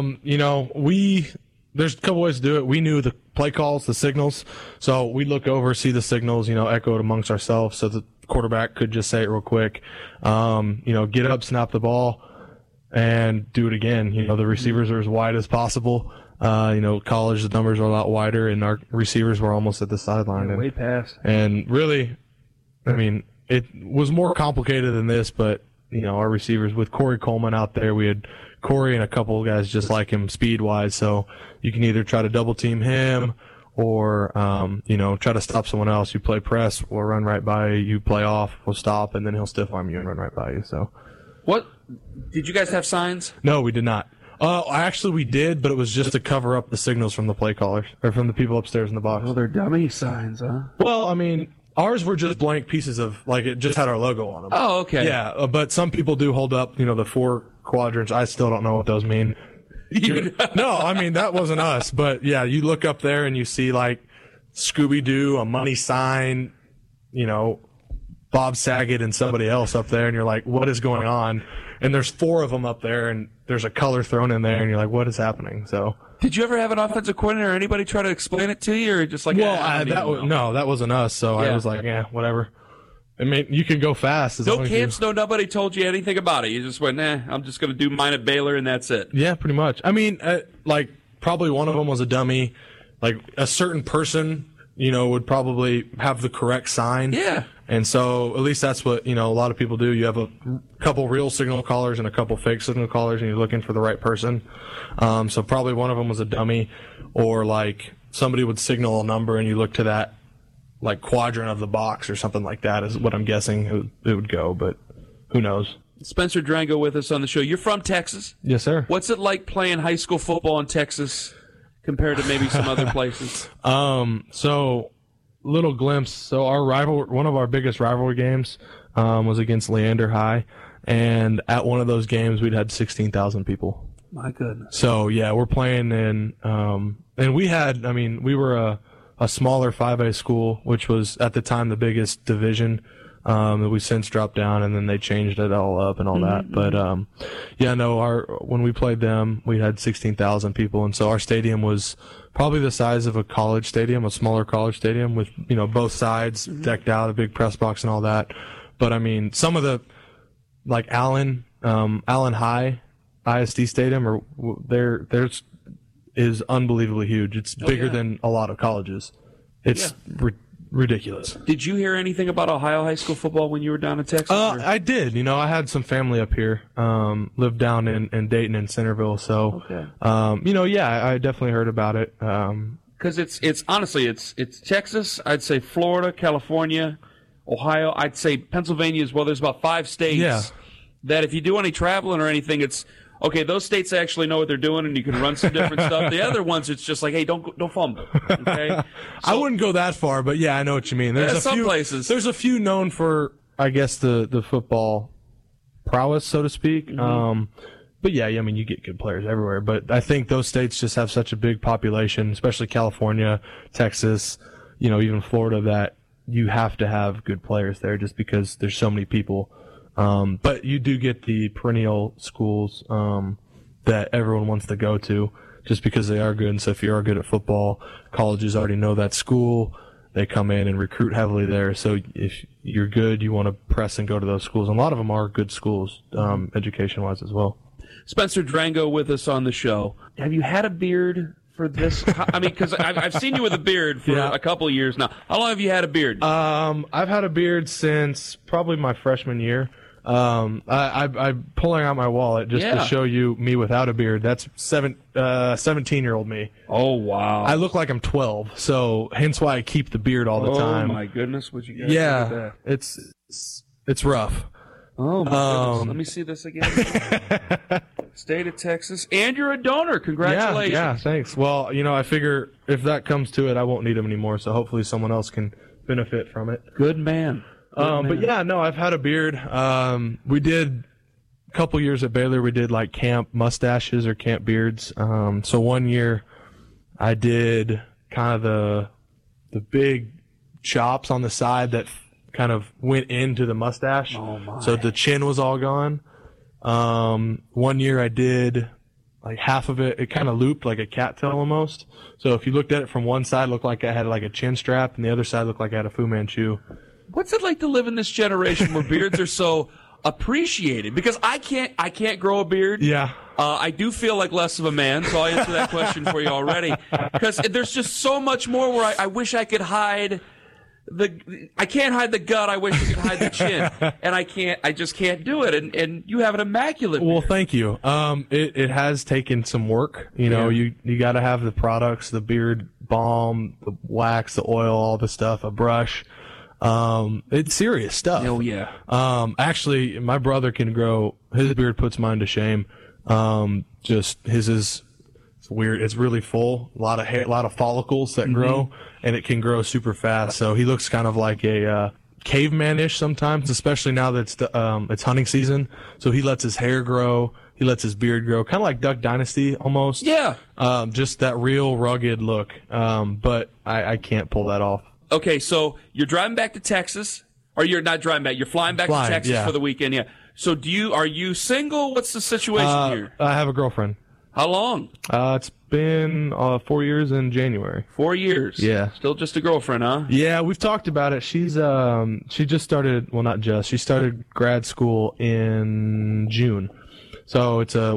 [SPEAKER 25] There's a couple ways to do it. We knew the play calls, the signals, so we'd look over, see the signals, echo it amongst ourselves, so the quarterback could just say it real quick. Get up, snap the ball, and do it again. The receivers are as wide as possible. College, the numbers are a lot wider, and our receivers were almost at the sideline.
[SPEAKER 4] Way past.
[SPEAKER 25] And really, it was more complicated than this, but, our receivers, with Corey Coleman out there, we had Corey and a couple of guys just like him speed-wise, so you can either try to double-team him or, try to stop someone else. You play press, we'll run right by you. You play off, we'll stop, and then he'll stiff-arm you and run right by you. So,
[SPEAKER 4] what did you guys have signs?
[SPEAKER 25] No, we did not. Actually, we did, but it was just to cover up the signals from the play callers or from the people upstairs in the box.
[SPEAKER 4] Well, they're dummy signs, huh?
[SPEAKER 25] Well, ours were just blank pieces of, it just had our logo on them.
[SPEAKER 4] Oh, okay.
[SPEAKER 25] Yeah, but some people do hold up, the 4 quadrants. I still don't know what those mean. No, that wasn't us. But, yeah, you look up there and you see, Scooby-Doo, a money sign, Bob Saget and somebody else up there, and you're like, what is going on? And there's 4 of them up there, and there's a color thrown in there, and you're like, what is happening? So,
[SPEAKER 4] did you ever have an offensive coordinator or anybody try to explain it to you, or just like,
[SPEAKER 25] that wasn't us. So I was like, whatever. You can go fast.
[SPEAKER 4] No camps, nobody told you anything about it. You just went, I'm just going to do mine at Baylor, and that's it.
[SPEAKER 25] Yeah, pretty much. Probably one of them was a dummy. A certain person, would probably have the correct sign.
[SPEAKER 4] Yeah.
[SPEAKER 25] And so at least that's what, a lot of people do. You have a couple real signal callers and a couple fake signal callers, and you're looking for the right person. So probably one of them was a dummy, or somebody would signal a number and you look to that quadrant of the box or something like that is what I'm guessing it would go, but who knows.
[SPEAKER 4] Spencer Drango with us on the show. You're from Texas?
[SPEAKER 25] Yes, sir.
[SPEAKER 4] What's it like playing high school football in Texas compared to maybe some other places?
[SPEAKER 25] So little glimpse. So one of our biggest rivalry games was against Leander High, and at one of those games we'd had 16,000 people.
[SPEAKER 4] My goodness.
[SPEAKER 25] So yeah, we're playing in, and we had, we were a smaller 5A school, which was at the time the biggest division We since dropped down, and then they changed it all up and all that. But when we played them, we had 16,000 people, and so our stadium was probably the size of a college stadium, a smaller college stadium, with both sides decked out, a big press box and all that. But I mean, some of the like Allen High ISD Stadium, there's is unbelievably huge. It's bigger than a lot of colleges. It's ridiculous.
[SPEAKER 4] Did you hear anything about Ohio high school football when you were down in Texas?
[SPEAKER 25] I did. I had some family up here. Lived down in Dayton and Centerville. So, I definitely heard about it.
[SPEAKER 4] Because it's honestly, it's Texas, I'd say Florida, California, Ohio, I'd say Pennsylvania as well. There's about 5 states that if you do any traveling or anything, it's okay, those states actually know what they're doing, and you can run some different stuff. The other ones, it's just like, hey, don't fumble. Okay, so,
[SPEAKER 25] I wouldn't go that far, but yeah, I know what you mean. There's
[SPEAKER 4] some places.
[SPEAKER 25] There's a few known for, I guess, the football prowess, so to speak. But yeah, I mean, you get good players everywhere. But I think those states just have such a big population, especially California, Texas, even Florida, that you have to have good players there just because there's so many people. But you do get the perennial schools that everyone wants to go to just because they are good. And so if you are good at football, colleges already know that school. They come in and recruit heavily there. So if you're good, you want to press and go to those schools. And a lot of them are good schools, education-wise as well.
[SPEAKER 4] Spencer Drango with us on the show. Have you had a beard for this? I mean, because I've seen you with a beard for a couple of years now. How long have you had a beard?
[SPEAKER 25] I've had a beard since probably my freshman year. I'm pulling out my wallet just to show you me without a beard. That's 17-year-old me.
[SPEAKER 4] Oh, wow.
[SPEAKER 25] I look like I'm 12, so hence why I keep the beard all the time.
[SPEAKER 4] Oh, my goodness. Would you guys look at that?
[SPEAKER 25] It's rough.
[SPEAKER 4] Oh, my goodness. Let me see this again. State of Texas. And you're a donor. Congratulations.
[SPEAKER 25] Yeah, thanks. Well, I figure if that comes to it, I won't need them anymore, so hopefully someone else can benefit from it.
[SPEAKER 4] Good man.
[SPEAKER 25] But yeah, no, I've had a beard. We did a couple years at Baylor. We did like camp mustaches or camp beards. So one year I did kind of the big chops on the side that kind of went into the mustache.
[SPEAKER 4] Oh my.
[SPEAKER 25] So the chin was all gone. One year I did like half of it. It kind of looped like a cattail almost. So if you looked at it from one side, it looked like I had like a chin strap, and the other side looked like I had a Fu Manchu.
[SPEAKER 4] What's it like to live in this generation where beards are so appreciated? Because I can't grow a beard.
[SPEAKER 25] Yeah.
[SPEAKER 4] I do feel like less of a man, so I'll answer that question for you already. Because there's just so much more where I wish I could hide I can't hide the gut. I wish I could hide the chin, and I just can't do it. And you have an immaculate beard.
[SPEAKER 25] Well, thank you. It has taken some work. You got to have the products, the beard balm, the wax, the oil, all the stuff, a brush. It's serious stuff.
[SPEAKER 4] Oh yeah.
[SPEAKER 25] Actually, my brother can grow his beard, puts mine to shame. Just his is it's weird. It's really full, a lot of hair, a lot of follicles that grow, and it can grow super fast. So he looks kind of like a caveman-ish sometimes, especially now that it's hunting season. So he lets his hair grow, he lets his beard grow, kind of like Duck Dynasty almost.
[SPEAKER 4] Yeah.
[SPEAKER 25] Just that real rugged look. But I can't pull that off.
[SPEAKER 4] Okay, so you're driving back to Texas, or you're not driving back, you're flying back to Texas for the weekend, yeah. So are you single? What's the situation here?
[SPEAKER 25] I have a girlfriend.
[SPEAKER 4] How long?
[SPEAKER 25] It's been 4 years in January.
[SPEAKER 4] 4 years?
[SPEAKER 25] Yeah.
[SPEAKER 4] Still just a girlfriend, huh?
[SPEAKER 25] Yeah, we've talked about it. She's she just started, well, not just, she started grad school in June. So it's a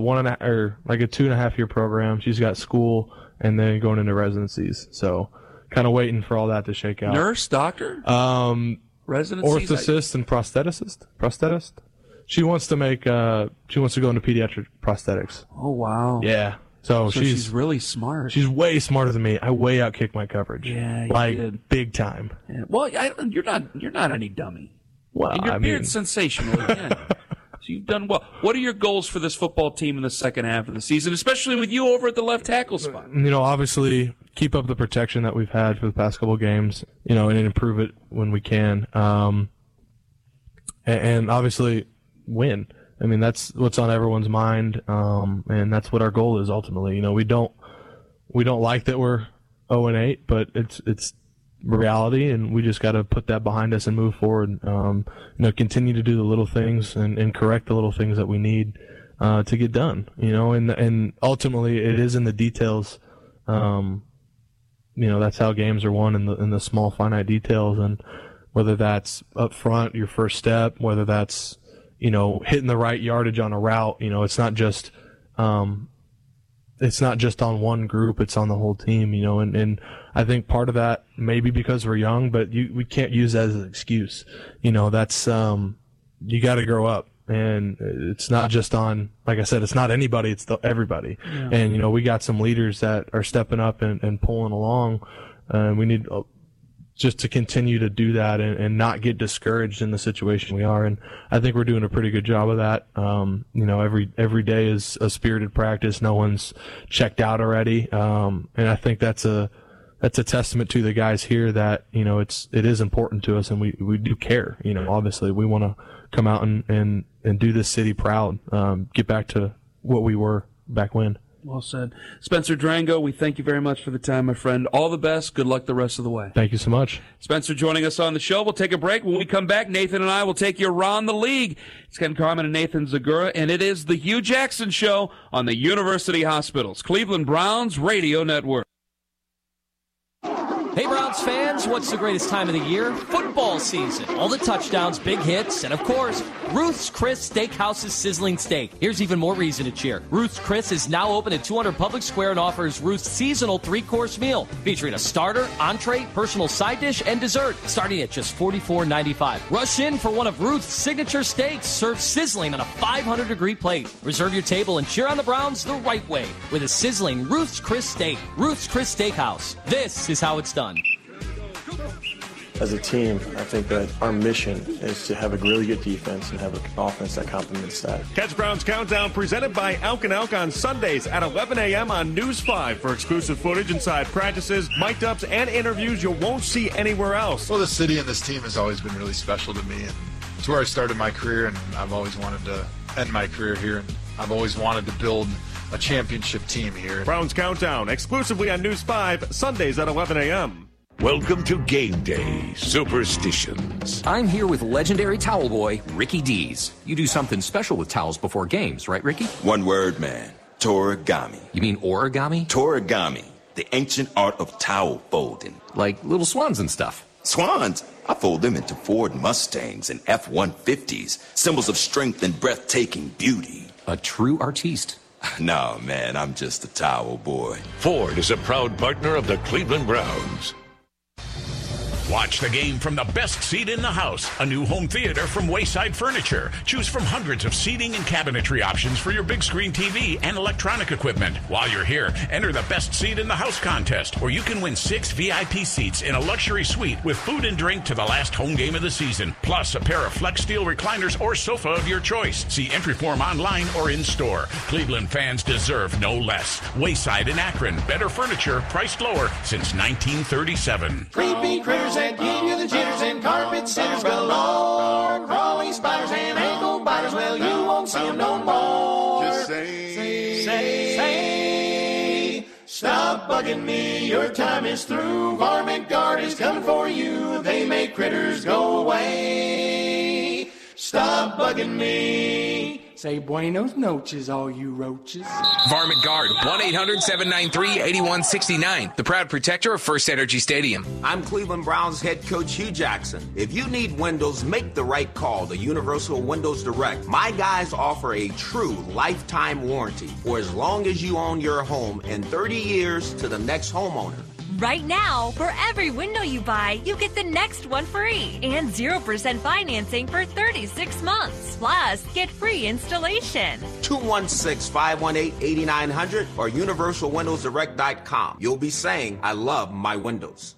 [SPEAKER 25] 2.5 year program. She's got school and then going into residencies. So kind of waiting for all that to shake out.
[SPEAKER 4] Nurse, doctor? Residencies?
[SPEAKER 25] Orthosist and prosthetist. She wants to go into pediatric prosthetics.
[SPEAKER 4] Oh, wow.
[SPEAKER 25] Yeah. So
[SPEAKER 4] she's really smart.
[SPEAKER 25] She's way smarter than me. I way outkick my coverage.
[SPEAKER 4] Yeah, you
[SPEAKER 25] like
[SPEAKER 4] did.
[SPEAKER 25] Big time.
[SPEAKER 4] Yeah. Well, you're not any dummy.
[SPEAKER 25] Well,
[SPEAKER 4] and your beard's sensational again. So you've done well. What are your goals for this football team in the second half of the season, especially with you over at the left tackle spot?
[SPEAKER 25] Obviously keep up the protection that we've had for the past couple of games, and improve it when we can. And obviously win. I mean, that's what's on everyone's mind, and that's what our goal is ultimately. We don't like that we're 0-8, but it's reality, and we just got to put that behind us and move forward. Continue to do the little things and correct the little things that we need to get done. And ultimately, it is in the details. That's how games are won, in the small, finite details, and whether that's up front, your first step, whether that's hitting the right yardage on a route. It's not just on one group; it's on the whole team. And I think part of that maybe because we're young, but we can't use that as an excuse. That's you got to grow up, and it's not just on. Like I said, it's not anybody; it's everybody. Yeah. And we got some leaders that are stepping up and pulling along. We need just to continue to do that and not get discouraged in the situation we are. And I think we're doing a pretty good job of that. Every day is a spirited practice. No one's checked out already. And I think that's a testament to the guys here that, it is important to us and we do care. Obviously we want to come out and do this city proud, get back to what we were back when.
[SPEAKER 4] Well said. Spencer Drango, we thank you very much for the time, my friend. All the best. Good luck the rest of the way.
[SPEAKER 25] Thank you so much.
[SPEAKER 4] Spencer joining us on the show. We'll take a break. When we come back, Nathan and I will take you around the league. It's Ken Carman and Nathan Zagura, and it is the Hugh Jackson Show on the University Hospitals Cleveland Browns Radio Network.
[SPEAKER 14] Hey, Browns fans, what's the greatest time of the year? Football season. All the touchdowns, big hits, and of course, Ruth's Chris Steakhouse's sizzling steak. Here's even more reason to cheer. Ruth's Chris is now open at 200 Public Square and offers Ruth's seasonal 3-course meal featuring a starter, entree, personal side dish, and dessert starting at just $44.95. Rush in for one of Ruth's signature steaks served sizzling on a 500-degree plate. Reserve your table and cheer on the Browns the right way with a sizzling Ruth's Chris steak. Ruth's Chris Steakhouse. This is how it's done.
[SPEAKER 2] As a team, I think that our mission is to have a really good defense and have an offense that complements that.
[SPEAKER 6] Catch Browns Countdown presented by Elk & Elk on Sundays at 11 a.m. on News 5 for exclusive footage inside practices, mic'd ups, and interviews you won't see anywhere else.
[SPEAKER 7] Well, the city and this team has always been really special to me, and it's where I started my career, and I've always wanted to end my career here, and I've always wanted to build a championship team here.
[SPEAKER 6] Browns Countdown, exclusively on News 5, Sundays at 11 a.m.
[SPEAKER 8] Welcome to Game Day Superstitions.
[SPEAKER 9] I'm here with legendary towel boy, Ricky Dees. You do something special with towels before games, right, Ricky?
[SPEAKER 17] One word, man. Toragami.
[SPEAKER 9] You mean origami?
[SPEAKER 17] Toragami, the ancient art of towel folding.
[SPEAKER 9] Like little swans and stuff.
[SPEAKER 17] Swans? I fold them into Ford Mustangs and F-150s, symbols of strength and breathtaking beauty.
[SPEAKER 9] A true artiste.
[SPEAKER 17] No, man, I'm just a towel boy.
[SPEAKER 8] Ford is a proud partner of the Cleveland Browns.
[SPEAKER 3] Watch the game from the best seat in the house. A new home theater from Wayside Furniture. Choose from hundreds of seating and cabinetry options for your big screen TV and electronic equipment. While you're here, enter the best seat in the house contest, where you can win 6 VIP seats in a luxury suite with food and drink to the last home game of the season, plus a pair of Flex Steel recliners or sofa of your choice. See entry form online or in store. Cleveland fans deserve no less. Wayside in Akron. Better furniture, priced lower since 1937.
[SPEAKER 26] Creepy critters that give you the jitters and carpet sitters galore. Crawling spiders and ankle biters, well, you won't see them no more. Just say, stop bugging me, your time is through. Varmint Guard is coming for you, they make critters go away. Stop bugging me. Say buenos noches, all you roaches.
[SPEAKER 27] Varmint Guard, 1-800-793-8169. The proud protector of First Energy Stadium.
[SPEAKER 28] I'm Cleveland Browns head coach Hugh Jackson. If you need windows, make the right call to Universal Windows Direct. My guys offer a true lifetime warranty for as long as you own your home and 30 years to the next homeowner.
[SPEAKER 19] Right now, for every window you buy, you get the next one free and 0% financing for 36 months. Plus, get free installation.
[SPEAKER 28] 216-518-8900 or universalwindowsdirect.com. You'll be saying, I love my windows.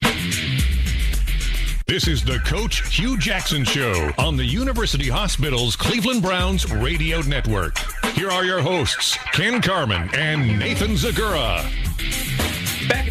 [SPEAKER 3] This is the Coach Hugh Jackson Show on the University Hospitals Cleveland Browns Radio Network. Here are your hosts, Ken Carman and Nathan Zagura.
[SPEAKER 4] Back at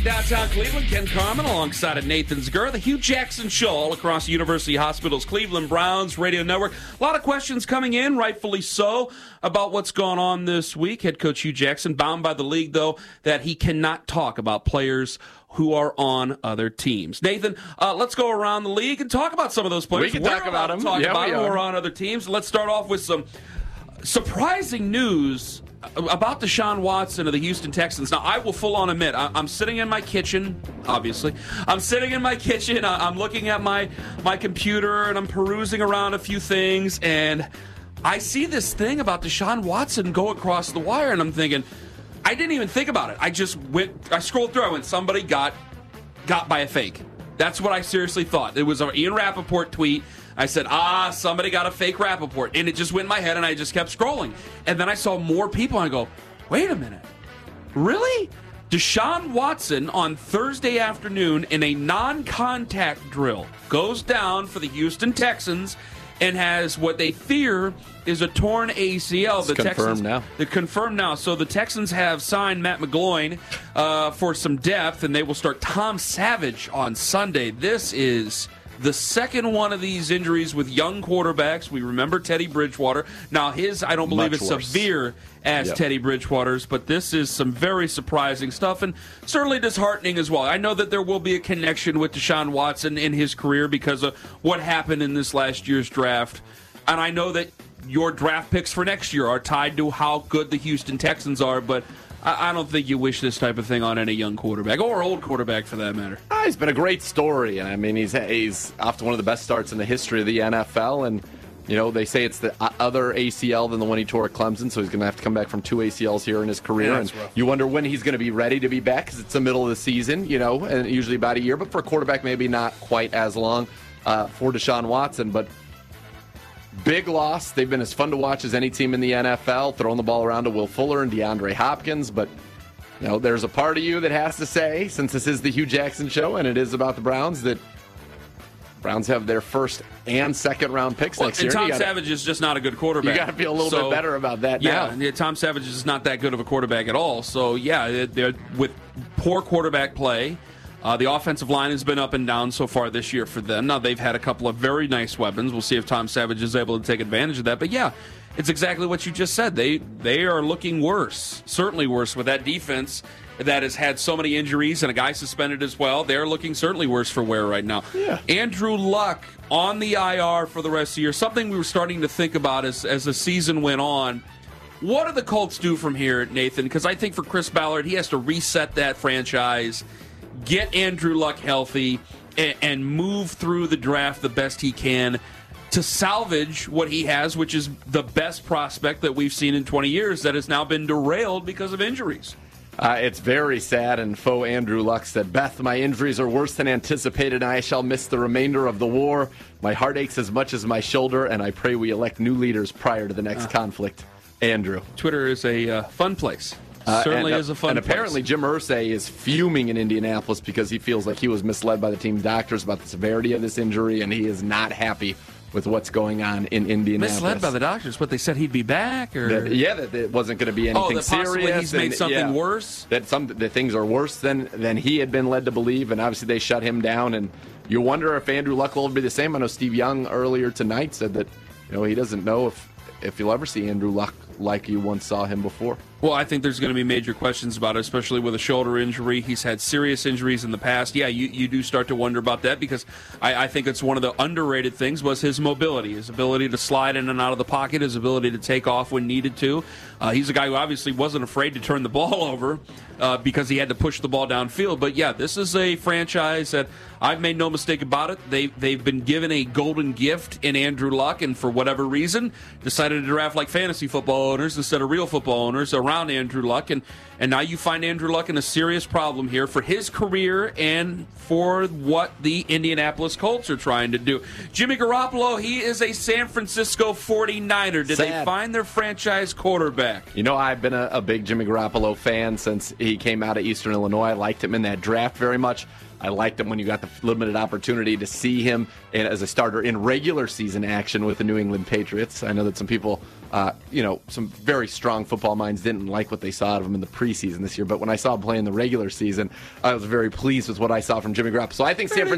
[SPEAKER 4] downtown Cleveland. Ken Carmen alongside of Nathan Zegura. The Hugh Jackson Show all across University Hospital's Cleveland Browns radio network. A lot of questions coming in, rightfully so, about what's going on this week. Head coach Hugh Jackson bound by the league, though, that he cannot talk about players who are on other teams. Nathan, let's go around the league and talk about some of those players.
[SPEAKER 5] We can talk about them.
[SPEAKER 4] Who are on other teams. Let's start off with some surprising news about Deshaun Watson of the Houston Texans. Now, I will full-on admit, I'm sitting in my kitchen, obviously. I'm sitting in my kitchen. I'm looking at my computer, and I'm perusing around a few things, and I see this thing about Deshaun Watson go across the wire, and I'm thinking, I didn't even think about it. I scrolled through, I went, somebody got by a fake. That's what I seriously thought. It was an Ian Rappaport tweet. I said, somebody got a fake Rappaport. And it just went in my head, and I just kept scrolling. And then I saw more people, and I go, wait a minute. Really? Deshaun Watson on Thursday afternoon in a non-contact drill goes down for the Houston Texans and has what they fear is a torn ACL.
[SPEAKER 5] It's confirmed now.
[SPEAKER 4] They're confirmed now. So the Texans have signed Matt McGloin for some depth, and they will start Tom Savage on Sunday. This is the second one of these injuries with young quarterbacks. We remember Teddy Bridgewater. Now, his, I don't believe, is severe as Teddy Bridgewater's, but this is some very surprising stuff and certainly disheartening as well. I know that there will be a connection with Deshaun Watson in his career because of what happened in this last year's draft. And I know that your draft picks for next year are tied to how good the Houston Texans are, but I don't think you wish this type of thing on any young quarterback or old quarterback for that matter.
[SPEAKER 5] He's been a great story. I mean, he's off to one of the best starts in the history of the NFL. And, you know, they say it's the other ACL than the one he tore at Clemson, so he's going to have to come back from 2 ACLs here in his career.
[SPEAKER 4] Yeah,
[SPEAKER 5] and you wonder when he's going to be ready to be back because it's the middle of the season, you know, and usually about a year. But for a quarterback, maybe not quite as long for Deshaun Watson. But big loss. They've been as fun to watch as any team in the NFL, throwing the ball around to Will Fuller and DeAndre Hopkins. But, you know, there's a part of you that has to say, since this is the Hugh Jackson Show and it is about the Browns, that Browns have their first and second round picks next year.
[SPEAKER 4] And Tom Savage is just not a good quarterback.
[SPEAKER 5] You got to feel a little bit better about that now.
[SPEAKER 4] Yeah, Tom Savage is not that good of a quarterback at all. So, yeah, they're with poor quarterback play. The offensive line has been up and down so far this year for them. Now, they've had a couple of very nice weapons. We'll see if Tom Savage is able to take advantage of that. But, yeah, it's exactly what you just said. They are looking worse, certainly worse with that defense that has had so many injuries and a guy suspended as well. They're looking certainly worse for wear right now.
[SPEAKER 5] Yeah.
[SPEAKER 4] Andrew Luck on the IR for the rest of the year, something we were starting to think about as the season went on. What do the Colts do from here, Nathan? Because I think for Chris Ballard, he has to reset that franchise, get Andrew Luck healthy, and move through the draft the best he can to salvage what he has, which is the best prospect that we've seen in 20 years that has now been derailed because of injuries.
[SPEAKER 5] It's very sad, and faux Andrew Luck said, "Beth, my injuries are worse than anticipated, and I shall miss the remainder of the war. My heart aches as much as my shoulder, and I pray we elect new leaders prior to the next conflict." Andrew.
[SPEAKER 4] Twitter is a fun place. Certainly is a fun place.
[SPEAKER 5] And apparently Jim Irsay is fuming in Indianapolis because he feels like he was misled by the team's doctors about the severity of this injury, and he is not happy with what's going on in Indianapolis.
[SPEAKER 4] Misled by the doctors, but they said he'd be back? Or
[SPEAKER 5] that it wasn't going to be anything serious.
[SPEAKER 4] He's made something worse?
[SPEAKER 5] That the things are worse than he had been led to believe, and obviously they shut him down. And you wonder if Andrew Luck will be the same. I know Steve Young earlier tonight said that he doesn't know if you'll ever see Andrew Luck like you once saw him before.
[SPEAKER 4] Well, I think there's going to be major questions about it, especially with a shoulder injury. He's had serious injuries in the past. Yeah, you do start to wonder about that because I think it's one of the underrated things was his mobility, his ability to slide in and out of the pocket, his ability to take off when needed to. He's a guy who obviously wasn't afraid to turn the ball over because he had to push the ball downfield. But, yeah, this is a franchise that I've made no mistake about it. They've been given a golden gift in Andrew Luck, and for whatever reason decided to draft like fantasy football owners instead of real football owners around Andrew Luck, and now you find Andrew Luck in a serious problem here for his career and for what the Indianapolis Colts are trying to do. Jimmy Garoppolo, he is a San Francisco 49er. Did they find their franchise quarterback?
[SPEAKER 5] I've been a big Jimmy Garoppolo fan since he came out of Eastern Illinois. I liked him in that draft very much. I liked him when you got the limited opportunity to see him as a starter in regular season action with the New England Patriots. I know that some people, some very strong football minds didn't like what they saw out of him in the preseason this year. But when I saw him play in the regular season, I was very pleased with what I saw from Jimmy Garoppolo. So I think San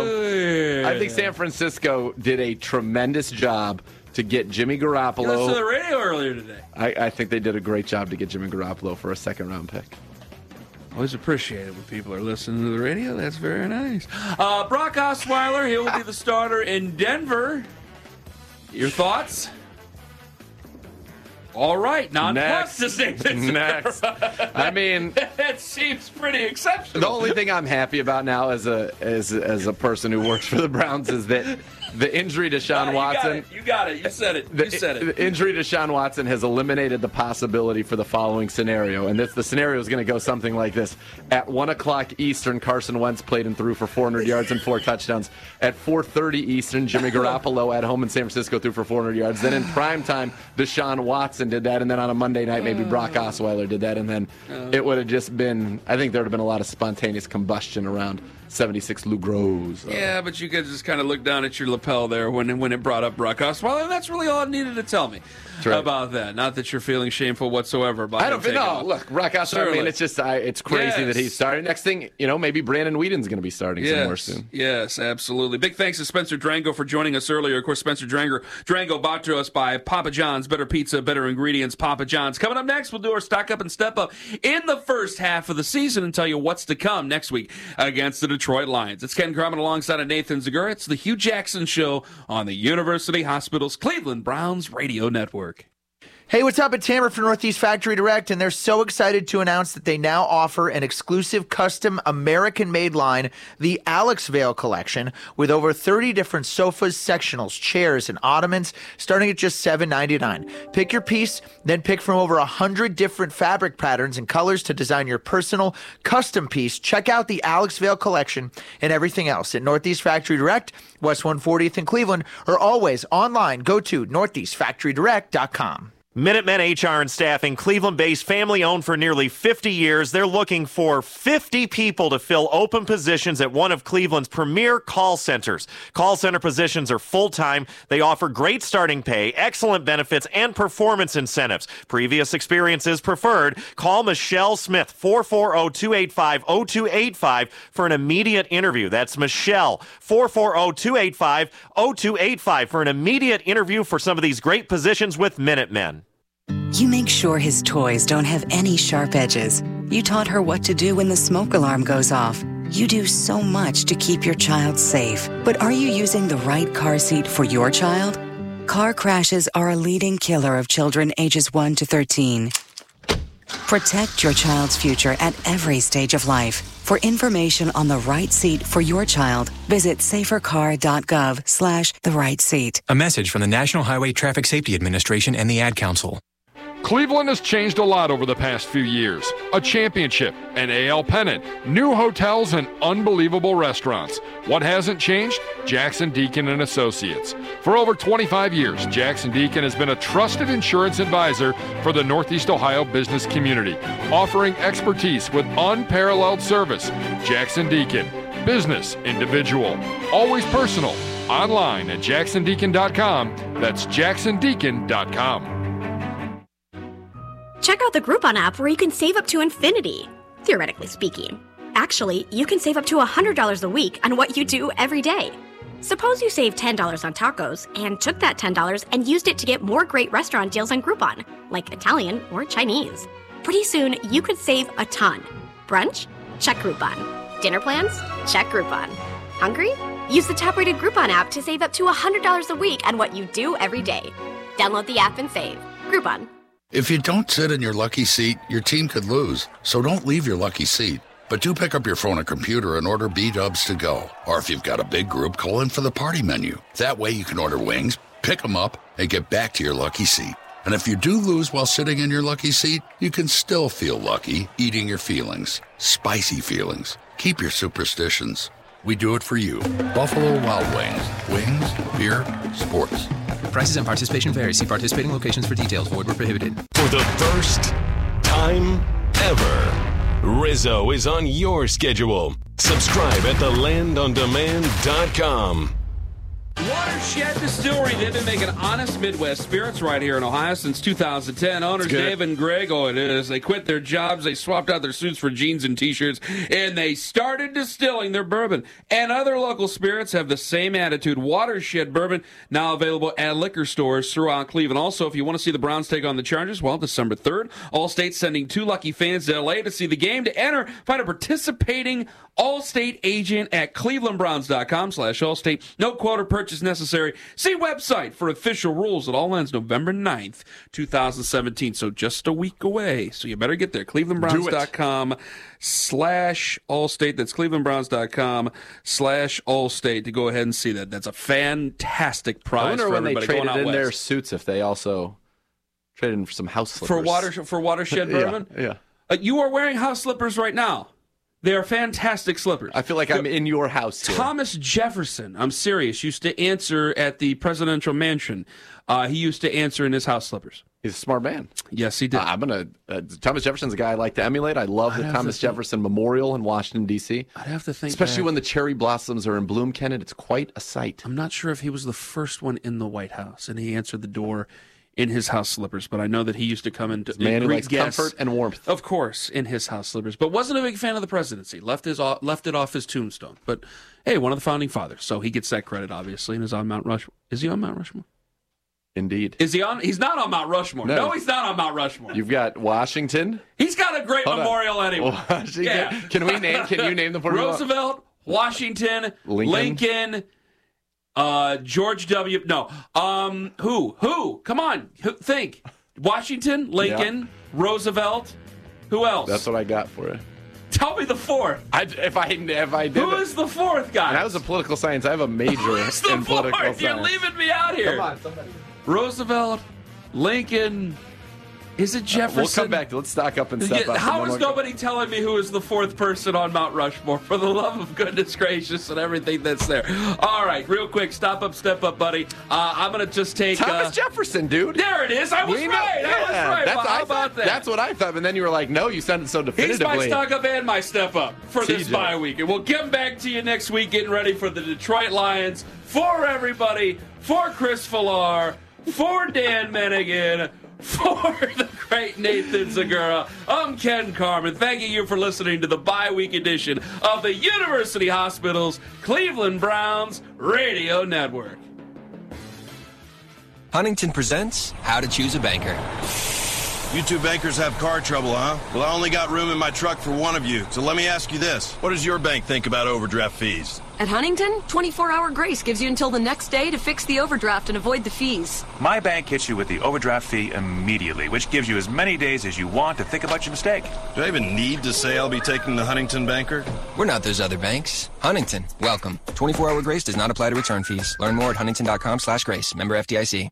[SPEAKER 5] Francisco did a tremendous job to get Jimmy Garoppolo.
[SPEAKER 4] You listened to the radio earlier today.
[SPEAKER 5] I think they did a great job to get Jimmy Garoppolo for a second-round pick.
[SPEAKER 4] Always appreciate it when people are listening to the radio. That's very nice. Brock Osweiler, he will be the starter in Denver. Your thoughts? All right,
[SPEAKER 5] Next. I mean,
[SPEAKER 4] that seems pretty exceptional.
[SPEAKER 5] The only thing I'm happy about now as a person who works for the Browns is that the injury to Deshaun Watson.
[SPEAKER 4] You got it. You said it.
[SPEAKER 5] The injury to Deshaun Watson has eliminated the possibility for the following scenario, and the scenario is going to go something like this: at 1:00 Eastern, Carson Wentz played and threw for 400 yards and 4 touchdowns. At 4:30 Eastern, Jimmy Garoppolo at home in San Francisco threw for 400 yards. Then in prime time, Deshaun Watson did that, and then on a Monday night, maybe Brock Osweiler did that, and then it would have just been. I think there would have been a lot of spontaneous combustion around 76 Lou Gross.
[SPEAKER 4] Yeah, but you could just kind of look down at your lapel there when it brought up Brock Osweiler, and that's really all it needed to tell me about that. Not that you're feeling shameful whatsoever.
[SPEAKER 5] I don't feel, no, look, Brock Osweiler, I mean, it's just, it's crazy that he's starting. Next thing, maybe Brandon Whedon's going to be starting somewhere soon.
[SPEAKER 4] Yes, absolutely. Big thanks to Spencer Drango for joining us earlier. Of course, Spencer Drango brought to us by Papa John's. Better pizza, better ingredients, Papa John's. Coming up next, we'll do our stock up and step up in the first half of the season and tell you what's to come next week against the Detroit Lions. It's Ken Carman alongside of Nathan Zegura. It's the Hugh Jackson Show on the University Hospitals Cleveland Browns Radio Network.
[SPEAKER 10] Hey, what's up? It's Hammer from Northeast Factory Direct, and they're so excited to announce that they now offer an exclusive custom American-made line, the Alex Vale Collection, with over 30 different sofas, sectionals, chairs, and ottomans, starting at just $7.99. Pick your piece, then pick from over 100 different fabric patterns and colors to design your personal custom piece. Check out the Alex Vale Collection and everything else at Northeast Factory Direct, West 140th in Cleveland, or always online. Go to northeastfactorydirect.com.
[SPEAKER 6] Minutemen HR and Staffing, Cleveland-based, family-owned for nearly 50 years. They're looking for 50 people to fill open positions at one of Cleveland's premier call centers. Call center positions are full-time. They offer great starting pay, excellent benefits, and performance incentives. Previous experience is preferred. Call Michelle Smith, 440-285-0285 for an immediate interview. That's Michelle, 440-285-0285 for an immediate interview for some of these great positions with Minutemen.
[SPEAKER 11] You make sure his toys don't have any sharp edges. You taught her what to do when the smoke alarm goes off. You do so much to keep your child safe. But are you using the right car seat for your child? Car crashes are a leading killer of children ages 1 to 13. Protect your child's future at every stage of life. For information on the right seat for your child, visit safercar.gov/the-right-seat.
[SPEAKER 23] A message from the National Highway Traffic Safety Administration and the Ad Council.
[SPEAKER 12] Cleveland has changed a lot over the past few years. A championship, an AL pennant, new hotels, and unbelievable restaurants. What hasn't changed? Jackson Deacon & Associates. For over 25 years, Jackson Deacon has been a trusted insurance advisor for the Northeast Ohio business community, offering expertise with unparalleled service. Jackson Deacon. Business, individual, always personal. Online at jacksondeacon.com. That's jacksondeacon.com.
[SPEAKER 13] Check out the Groupon app where you can save up to infinity, theoretically speaking. Actually, you can save up to $100 a week on what you do every day. Suppose you save $10 on tacos and took that $10 and used it to get more great restaurant deals on Groupon, like Italian or Chinese. Pretty soon, you could save a ton. Brunch? Check Groupon. Dinner plans? Check Groupon. Hungry? Use the top-rated Groupon app to save up to $100 a week on what you do every day. Download the app and save. Groupon.
[SPEAKER 15] If you don't sit in your lucky seat, your team could lose. So don't leave your lucky seat. But do pick up your phone or computer and order B-Dubs to go. Or if you've got a big group, call in for the party menu. That way you can order wings, pick them up, and get back to your lucky seat. And if you do lose while sitting in your lucky seat, you can still feel lucky eating your feelings. Spicy feelings. Keep your superstitions. We do it for you. Buffalo Wild Wings. Wings, beer, sports.
[SPEAKER 27] Prices and participation vary. See participating locations for details. Void where prohibited.
[SPEAKER 1] For the first time ever, Rizzo is on your schedule. Subscribe at thelandondemand.com.
[SPEAKER 4] Watershed Distillery. They've been making honest Midwest spirits right here in Ohio since 2010. Owners Dave and Greg, they quit their jobs, they swapped out their suits for jeans and T-shirts, and they started distilling their bourbon. And other local spirits have the same attitude. Watershed Bourbon, now available at liquor stores throughout Cleveland. Also, if you want to see the Browns take on the Chargers, well, December 3rd, Allstate sending 2 lucky fans to L.A. to see the game. To enter, find a participating Allstate agent at clevelandbrowns.com/Allstate. No quota purchase necessary. See website for official rules. It all ends November 9th, 2017. So just a week away. So you better get there. clevelandbrowns.com/Allstate. That's clevelandbrowns.com/Allstate to go ahead and see that. That's a fantastic prize.
[SPEAKER 5] I wonder
[SPEAKER 4] for
[SPEAKER 5] when they
[SPEAKER 4] everybody
[SPEAKER 5] traded
[SPEAKER 4] going out
[SPEAKER 5] in
[SPEAKER 4] west.
[SPEAKER 5] their suits if they also traded in for some house slippers.
[SPEAKER 4] For Watershed Bourbon?
[SPEAKER 5] Yeah.
[SPEAKER 4] You are wearing house slippers right now. They are fantastic slippers.
[SPEAKER 5] I feel like I'm in your house here.
[SPEAKER 4] Thomas Jefferson, I'm serious, used to answer at the presidential mansion. He used to answer in his house slippers.
[SPEAKER 5] He's a smart man.
[SPEAKER 4] Yes, he did.
[SPEAKER 5] Thomas Jefferson's a guy I like to emulate. I love the Thomas Jefferson Memorial in Washington, D.C.
[SPEAKER 4] I'd have to think
[SPEAKER 5] Especially
[SPEAKER 4] back.
[SPEAKER 5] when the cherry blossoms are in bloom, Kenneth. It's quite a sight.
[SPEAKER 4] I'm not sure if he was the first one in the White House, and he answered the door in his house slippers, but I know that he used to come into
[SPEAKER 5] man who likes comfort and warmth.
[SPEAKER 4] Of course, in his house slippers, but wasn't a big fan of the presidency. Left it off his tombstone. But hey, one of the founding fathers, so he gets that credit, obviously, and is on Mount Rushmore. Is he on Mount Rushmore?
[SPEAKER 5] Indeed.
[SPEAKER 4] Is he on? He's not on Mount Rushmore.
[SPEAKER 5] No.
[SPEAKER 4] He's not on Mount Rushmore.
[SPEAKER 5] You've got Washington.
[SPEAKER 4] He's got a great memorial anyway.
[SPEAKER 5] Washington.
[SPEAKER 4] Yeah.
[SPEAKER 5] Can you name the
[SPEAKER 4] Roosevelt, Washington, Lincoln, George W. No. Who? Come on. Think. Washington, Lincoln, Roosevelt. Who else?
[SPEAKER 5] That's what I got for you.
[SPEAKER 4] Tell me the fourth.
[SPEAKER 5] If I did.
[SPEAKER 4] Who is the fourth guy?
[SPEAKER 5] And I was a political science. I have a major in political science.
[SPEAKER 4] You're leaving me out here.
[SPEAKER 5] Come on, somebody.
[SPEAKER 4] Roosevelt, Lincoln. Is it Jefferson?
[SPEAKER 5] We'll come back. Let's stock up and step up.
[SPEAKER 4] How is nobody telling me who is the fourth person on Mount Rushmore? For the love of goodness gracious and everything that's there. All right, real quick, step up, buddy. I'm going to just take...
[SPEAKER 5] Thomas Jefferson, dude.
[SPEAKER 4] There it is. I was right. How about that?
[SPEAKER 5] That's what I thought, and then you were like, no, you sounded so definitively.
[SPEAKER 4] He's my stock up and my step up for this bye week. And we'll get back to you next week getting ready for the Detroit Lions. For everybody, for Chris Villar, for Dan Mennigan, for the great Nathan Zagura, I'm Ken Carman, thanking you for listening to the bye-week edition of the University Hospitals Cleveland Browns Radio Network.
[SPEAKER 14] Huntington presents How to Choose a Banker.
[SPEAKER 16] You two bankers have car trouble, huh? Well, I only got room in my truck for one of you, so let me ask you this. What does your bank think about overdraft fees?
[SPEAKER 18] At Huntington, 24-hour grace gives you until the next day to fix the overdraft and avoid the fees.
[SPEAKER 20] My bank hits you with the overdraft fee immediately, which gives you as many days as you want to think about your mistake.
[SPEAKER 16] Do I even need to say I'll be taking the Huntington banker?
[SPEAKER 14] We're not those other banks. Huntington, welcome. 24-hour grace does not apply to return fees. Learn more at huntington.com/grace. Member FDIC.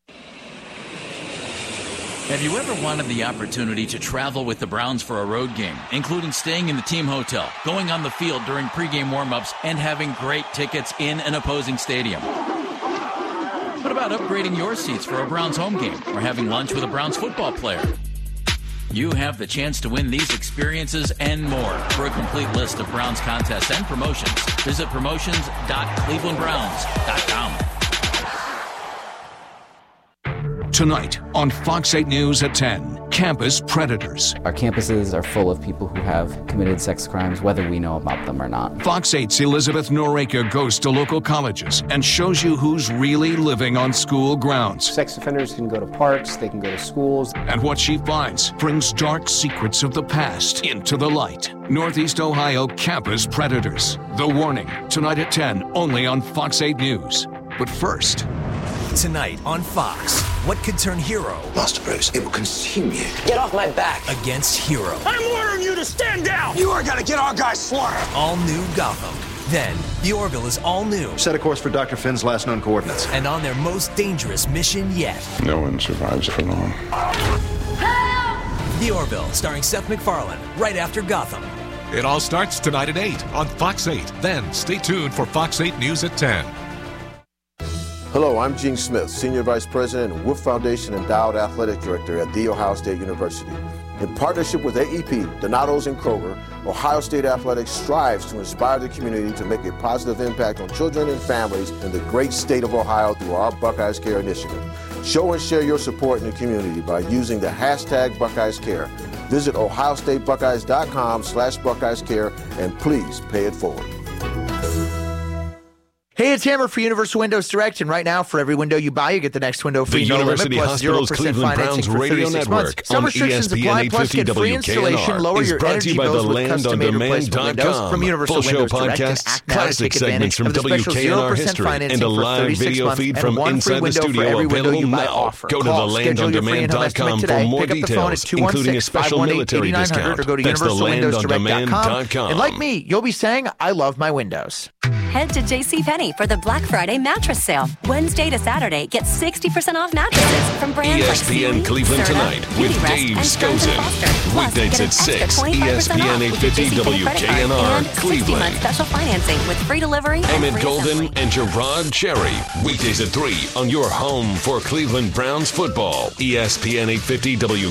[SPEAKER 21] Have you ever wanted the opportunity to travel with the Browns for a road game, including staying in the team hotel, going on the field during pregame warm-ups, and having great tickets in an opposing stadium? What about upgrading your seats for a Browns home game or having lunch with a Browns football player? You have the chance to win these experiences and more. For a complete list of Browns contests and promotions, visit promotions.clevelandbrowns.com.
[SPEAKER 8] Tonight on Fox 8 News at 10, Campus Predators.
[SPEAKER 22] Our campuses are full of people who have committed sex crimes, whether we know about them or not.
[SPEAKER 8] Fox 8's Elizabeth Noreka goes to local colleges and shows you who's really living on school grounds.
[SPEAKER 24] Sex offenders can go to parks, they can go to schools.
[SPEAKER 8] And what she finds brings dark secrets of the past into the light. Northeast Ohio Campus Predators. The Warning, tonight at 10, only on Fox 8 News. But first...
[SPEAKER 25] Tonight on Fox, what could turn hero?
[SPEAKER 29] Master Bruce, it will consume you.
[SPEAKER 25] Get off my back. Against hero.
[SPEAKER 29] I'm ordering you to stand down! You are gonna get our guys slaughtered!
[SPEAKER 25] All new Gotham. Then, the Orville is all new.
[SPEAKER 30] Set a course for Dr. Finn's last known coordinates.
[SPEAKER 25] And on their most dangerous mission yet.
[SPEAKER 31] No one survives for long.
[SPEAKER 25] The Orville, starring Seth MacFarlane, right after Gotham.
[SPEAKER 32] It all starts tonight at 8 on Fox 8. Then, stay tuned for Fox 8 News at 10.
[SPEAKER 2] Hello, I'm Gene Smith, Senior Vice President and Wolf Foundation Endowed Athletic Director at The Ohio State University. In partnership with AEP, Donatos, and Kroger, Ohio State Athletics strives to inspire the community to make a positive impact on children and families in the great state of Ohio through our Buckeyes Care initiative. Show and share your support in the community by using the hashtag Buckeyes Care. Visit ohiostatebuckeyes.com/Buckeyes Care and please pay it forward.
[SPEAKER 3] Hey, it's Hammer for Universal Windows Direct, and right now, for every window you buy, you get the next window free.
[SPEAKER 1] The
[SPEAKER 3] no
[SPEAKER 1] University
[SPEAKER 3] limit, plus
[SPEAKER 1] Hospitals
[SPEAKER 3] 0%
[SPEAKER 1] Cleveland
[SPEAKER 3] financing
[SPEAKER 1] Browns
[SPEAKER 3] for
[SPEAKER 1] Radio
[SPEAKER 3] 36
[SPEAKER 1] Network
[SPEAKER 3] months. Some
[SPEAKER 1] on
[SPEAKER 3] restrictions
[SPEAKER 1] ESPN
[SPEAKER 3] apply, plus get free installation, lower
[SPEAKER 1] is
[SPEAKER 3] your
[SPEAKER 1] brought to
[SPEAKER 3] energy
[SPEAKER 1] you by the
[SPEAKER 3] bills with
[SPEAKER 1] Land on
[SPEAKER 3] custom-made replacement windows from Universal
[SPEAKER 1] Full show
[SPEAKER 3] Windows Direct, and
[SPEAKER 1] podcasts,
[SPEAKER 3] act now to
[SPEAKER 1] classic
[SPEAKER 3] take
[SPEAKER 1] segments
[SPEAKER 3] advantage
[SPEAKER 1] from
[SPEAKER 3] of the special
[SPEAKER 1] WKNR
[SPEAKER 3] 0%
[SPEAKER 1] history,
[SPEAKER 3] financing
[SPEAKER 1] and a
[SPEAKER 3] for
[SPEAKER 1] live
[SPEAKER 3] 36
[SPEAKER 1] video
[SPEAKER 3] months,
[SPEAKER 1] feed
[SPEAKER 3] and
[SPEAKER 1] from
[SPEAKER 3] one free
[SPEAKER 1] inside the
[SPEAKER 3] window for
[SPEAKER 1] studio
[SPEAKER 3] every window
[SPEAKER 1] available
[SPEAKER 3] you buy
[SPEAKER 1] now.
[SPEAKER 3] offer.
[SPEAKER 1] Go to
[SPEAKER 3] Call, schedule your free in-home estimate
[SPEAKER 1] thelandondemand.com
[SPEAKER 3] today.
[SPEAKER 1] for more
[SPEAKER 3] Pick up the phone at
[SPEAKER 1] details, including a special military
[SPEAKER 3] 216-518-8900
[SPEAKER 1] discount.
[SPEAKER 3] or go to
[SPEAKER 1] That's
[SPEAKER 3] universalwindowsdirect.com. And like
[SPEAKER 1] thelandondemand.com.
[SPEAKER 3] me, you'll be saying, I love my windows.
[SPEAKER 6] Head to JCPenney for the Black Friday mattress sale. Wednesday to Saturday, get 60% off mattresses from brands like
[SPEAKER 1] ESPN
[SPEAKER 6] Sealy,
[SPEAKER 1] Cleveland
[SPEAKER 6] Serta,
[SPEAKER 1] Tonight with
[SPEAKER 6] Beautyrest,
[SPEAKER 1] Dave
[SPEAKER 6] and Stearns &
[SPEAKER 1] Skozin.
[SPEAKER 6] Foster. Plus,
[SPEAKER 1] Weekdays
[SPEAKER 6] get an
[SPEAKER 1] at 6,
[SPEAKER 6] extra 25%
[SPEAKER 1] ESPN
[SPEAKER 6] off with your
[SPEAKER 1] 850
[SPEAKER 6] JCPenney credit card
[SPEAKER 1] WKNR,
[SPEAKER 6] and 60-month
[SPEAKER 1] Cleveland.
[SPEAKER 6] special financing with free delivery and
[SPEAKER 1] Emmett
[SPEAKER 6] free
[SPEAKER 1] Golden
[SPEAKER 6] assembly.
[SPEAKER 1] and Gerard Cherry. Weekdays at 3 on your home for Cleveland Browns football. ESPN 850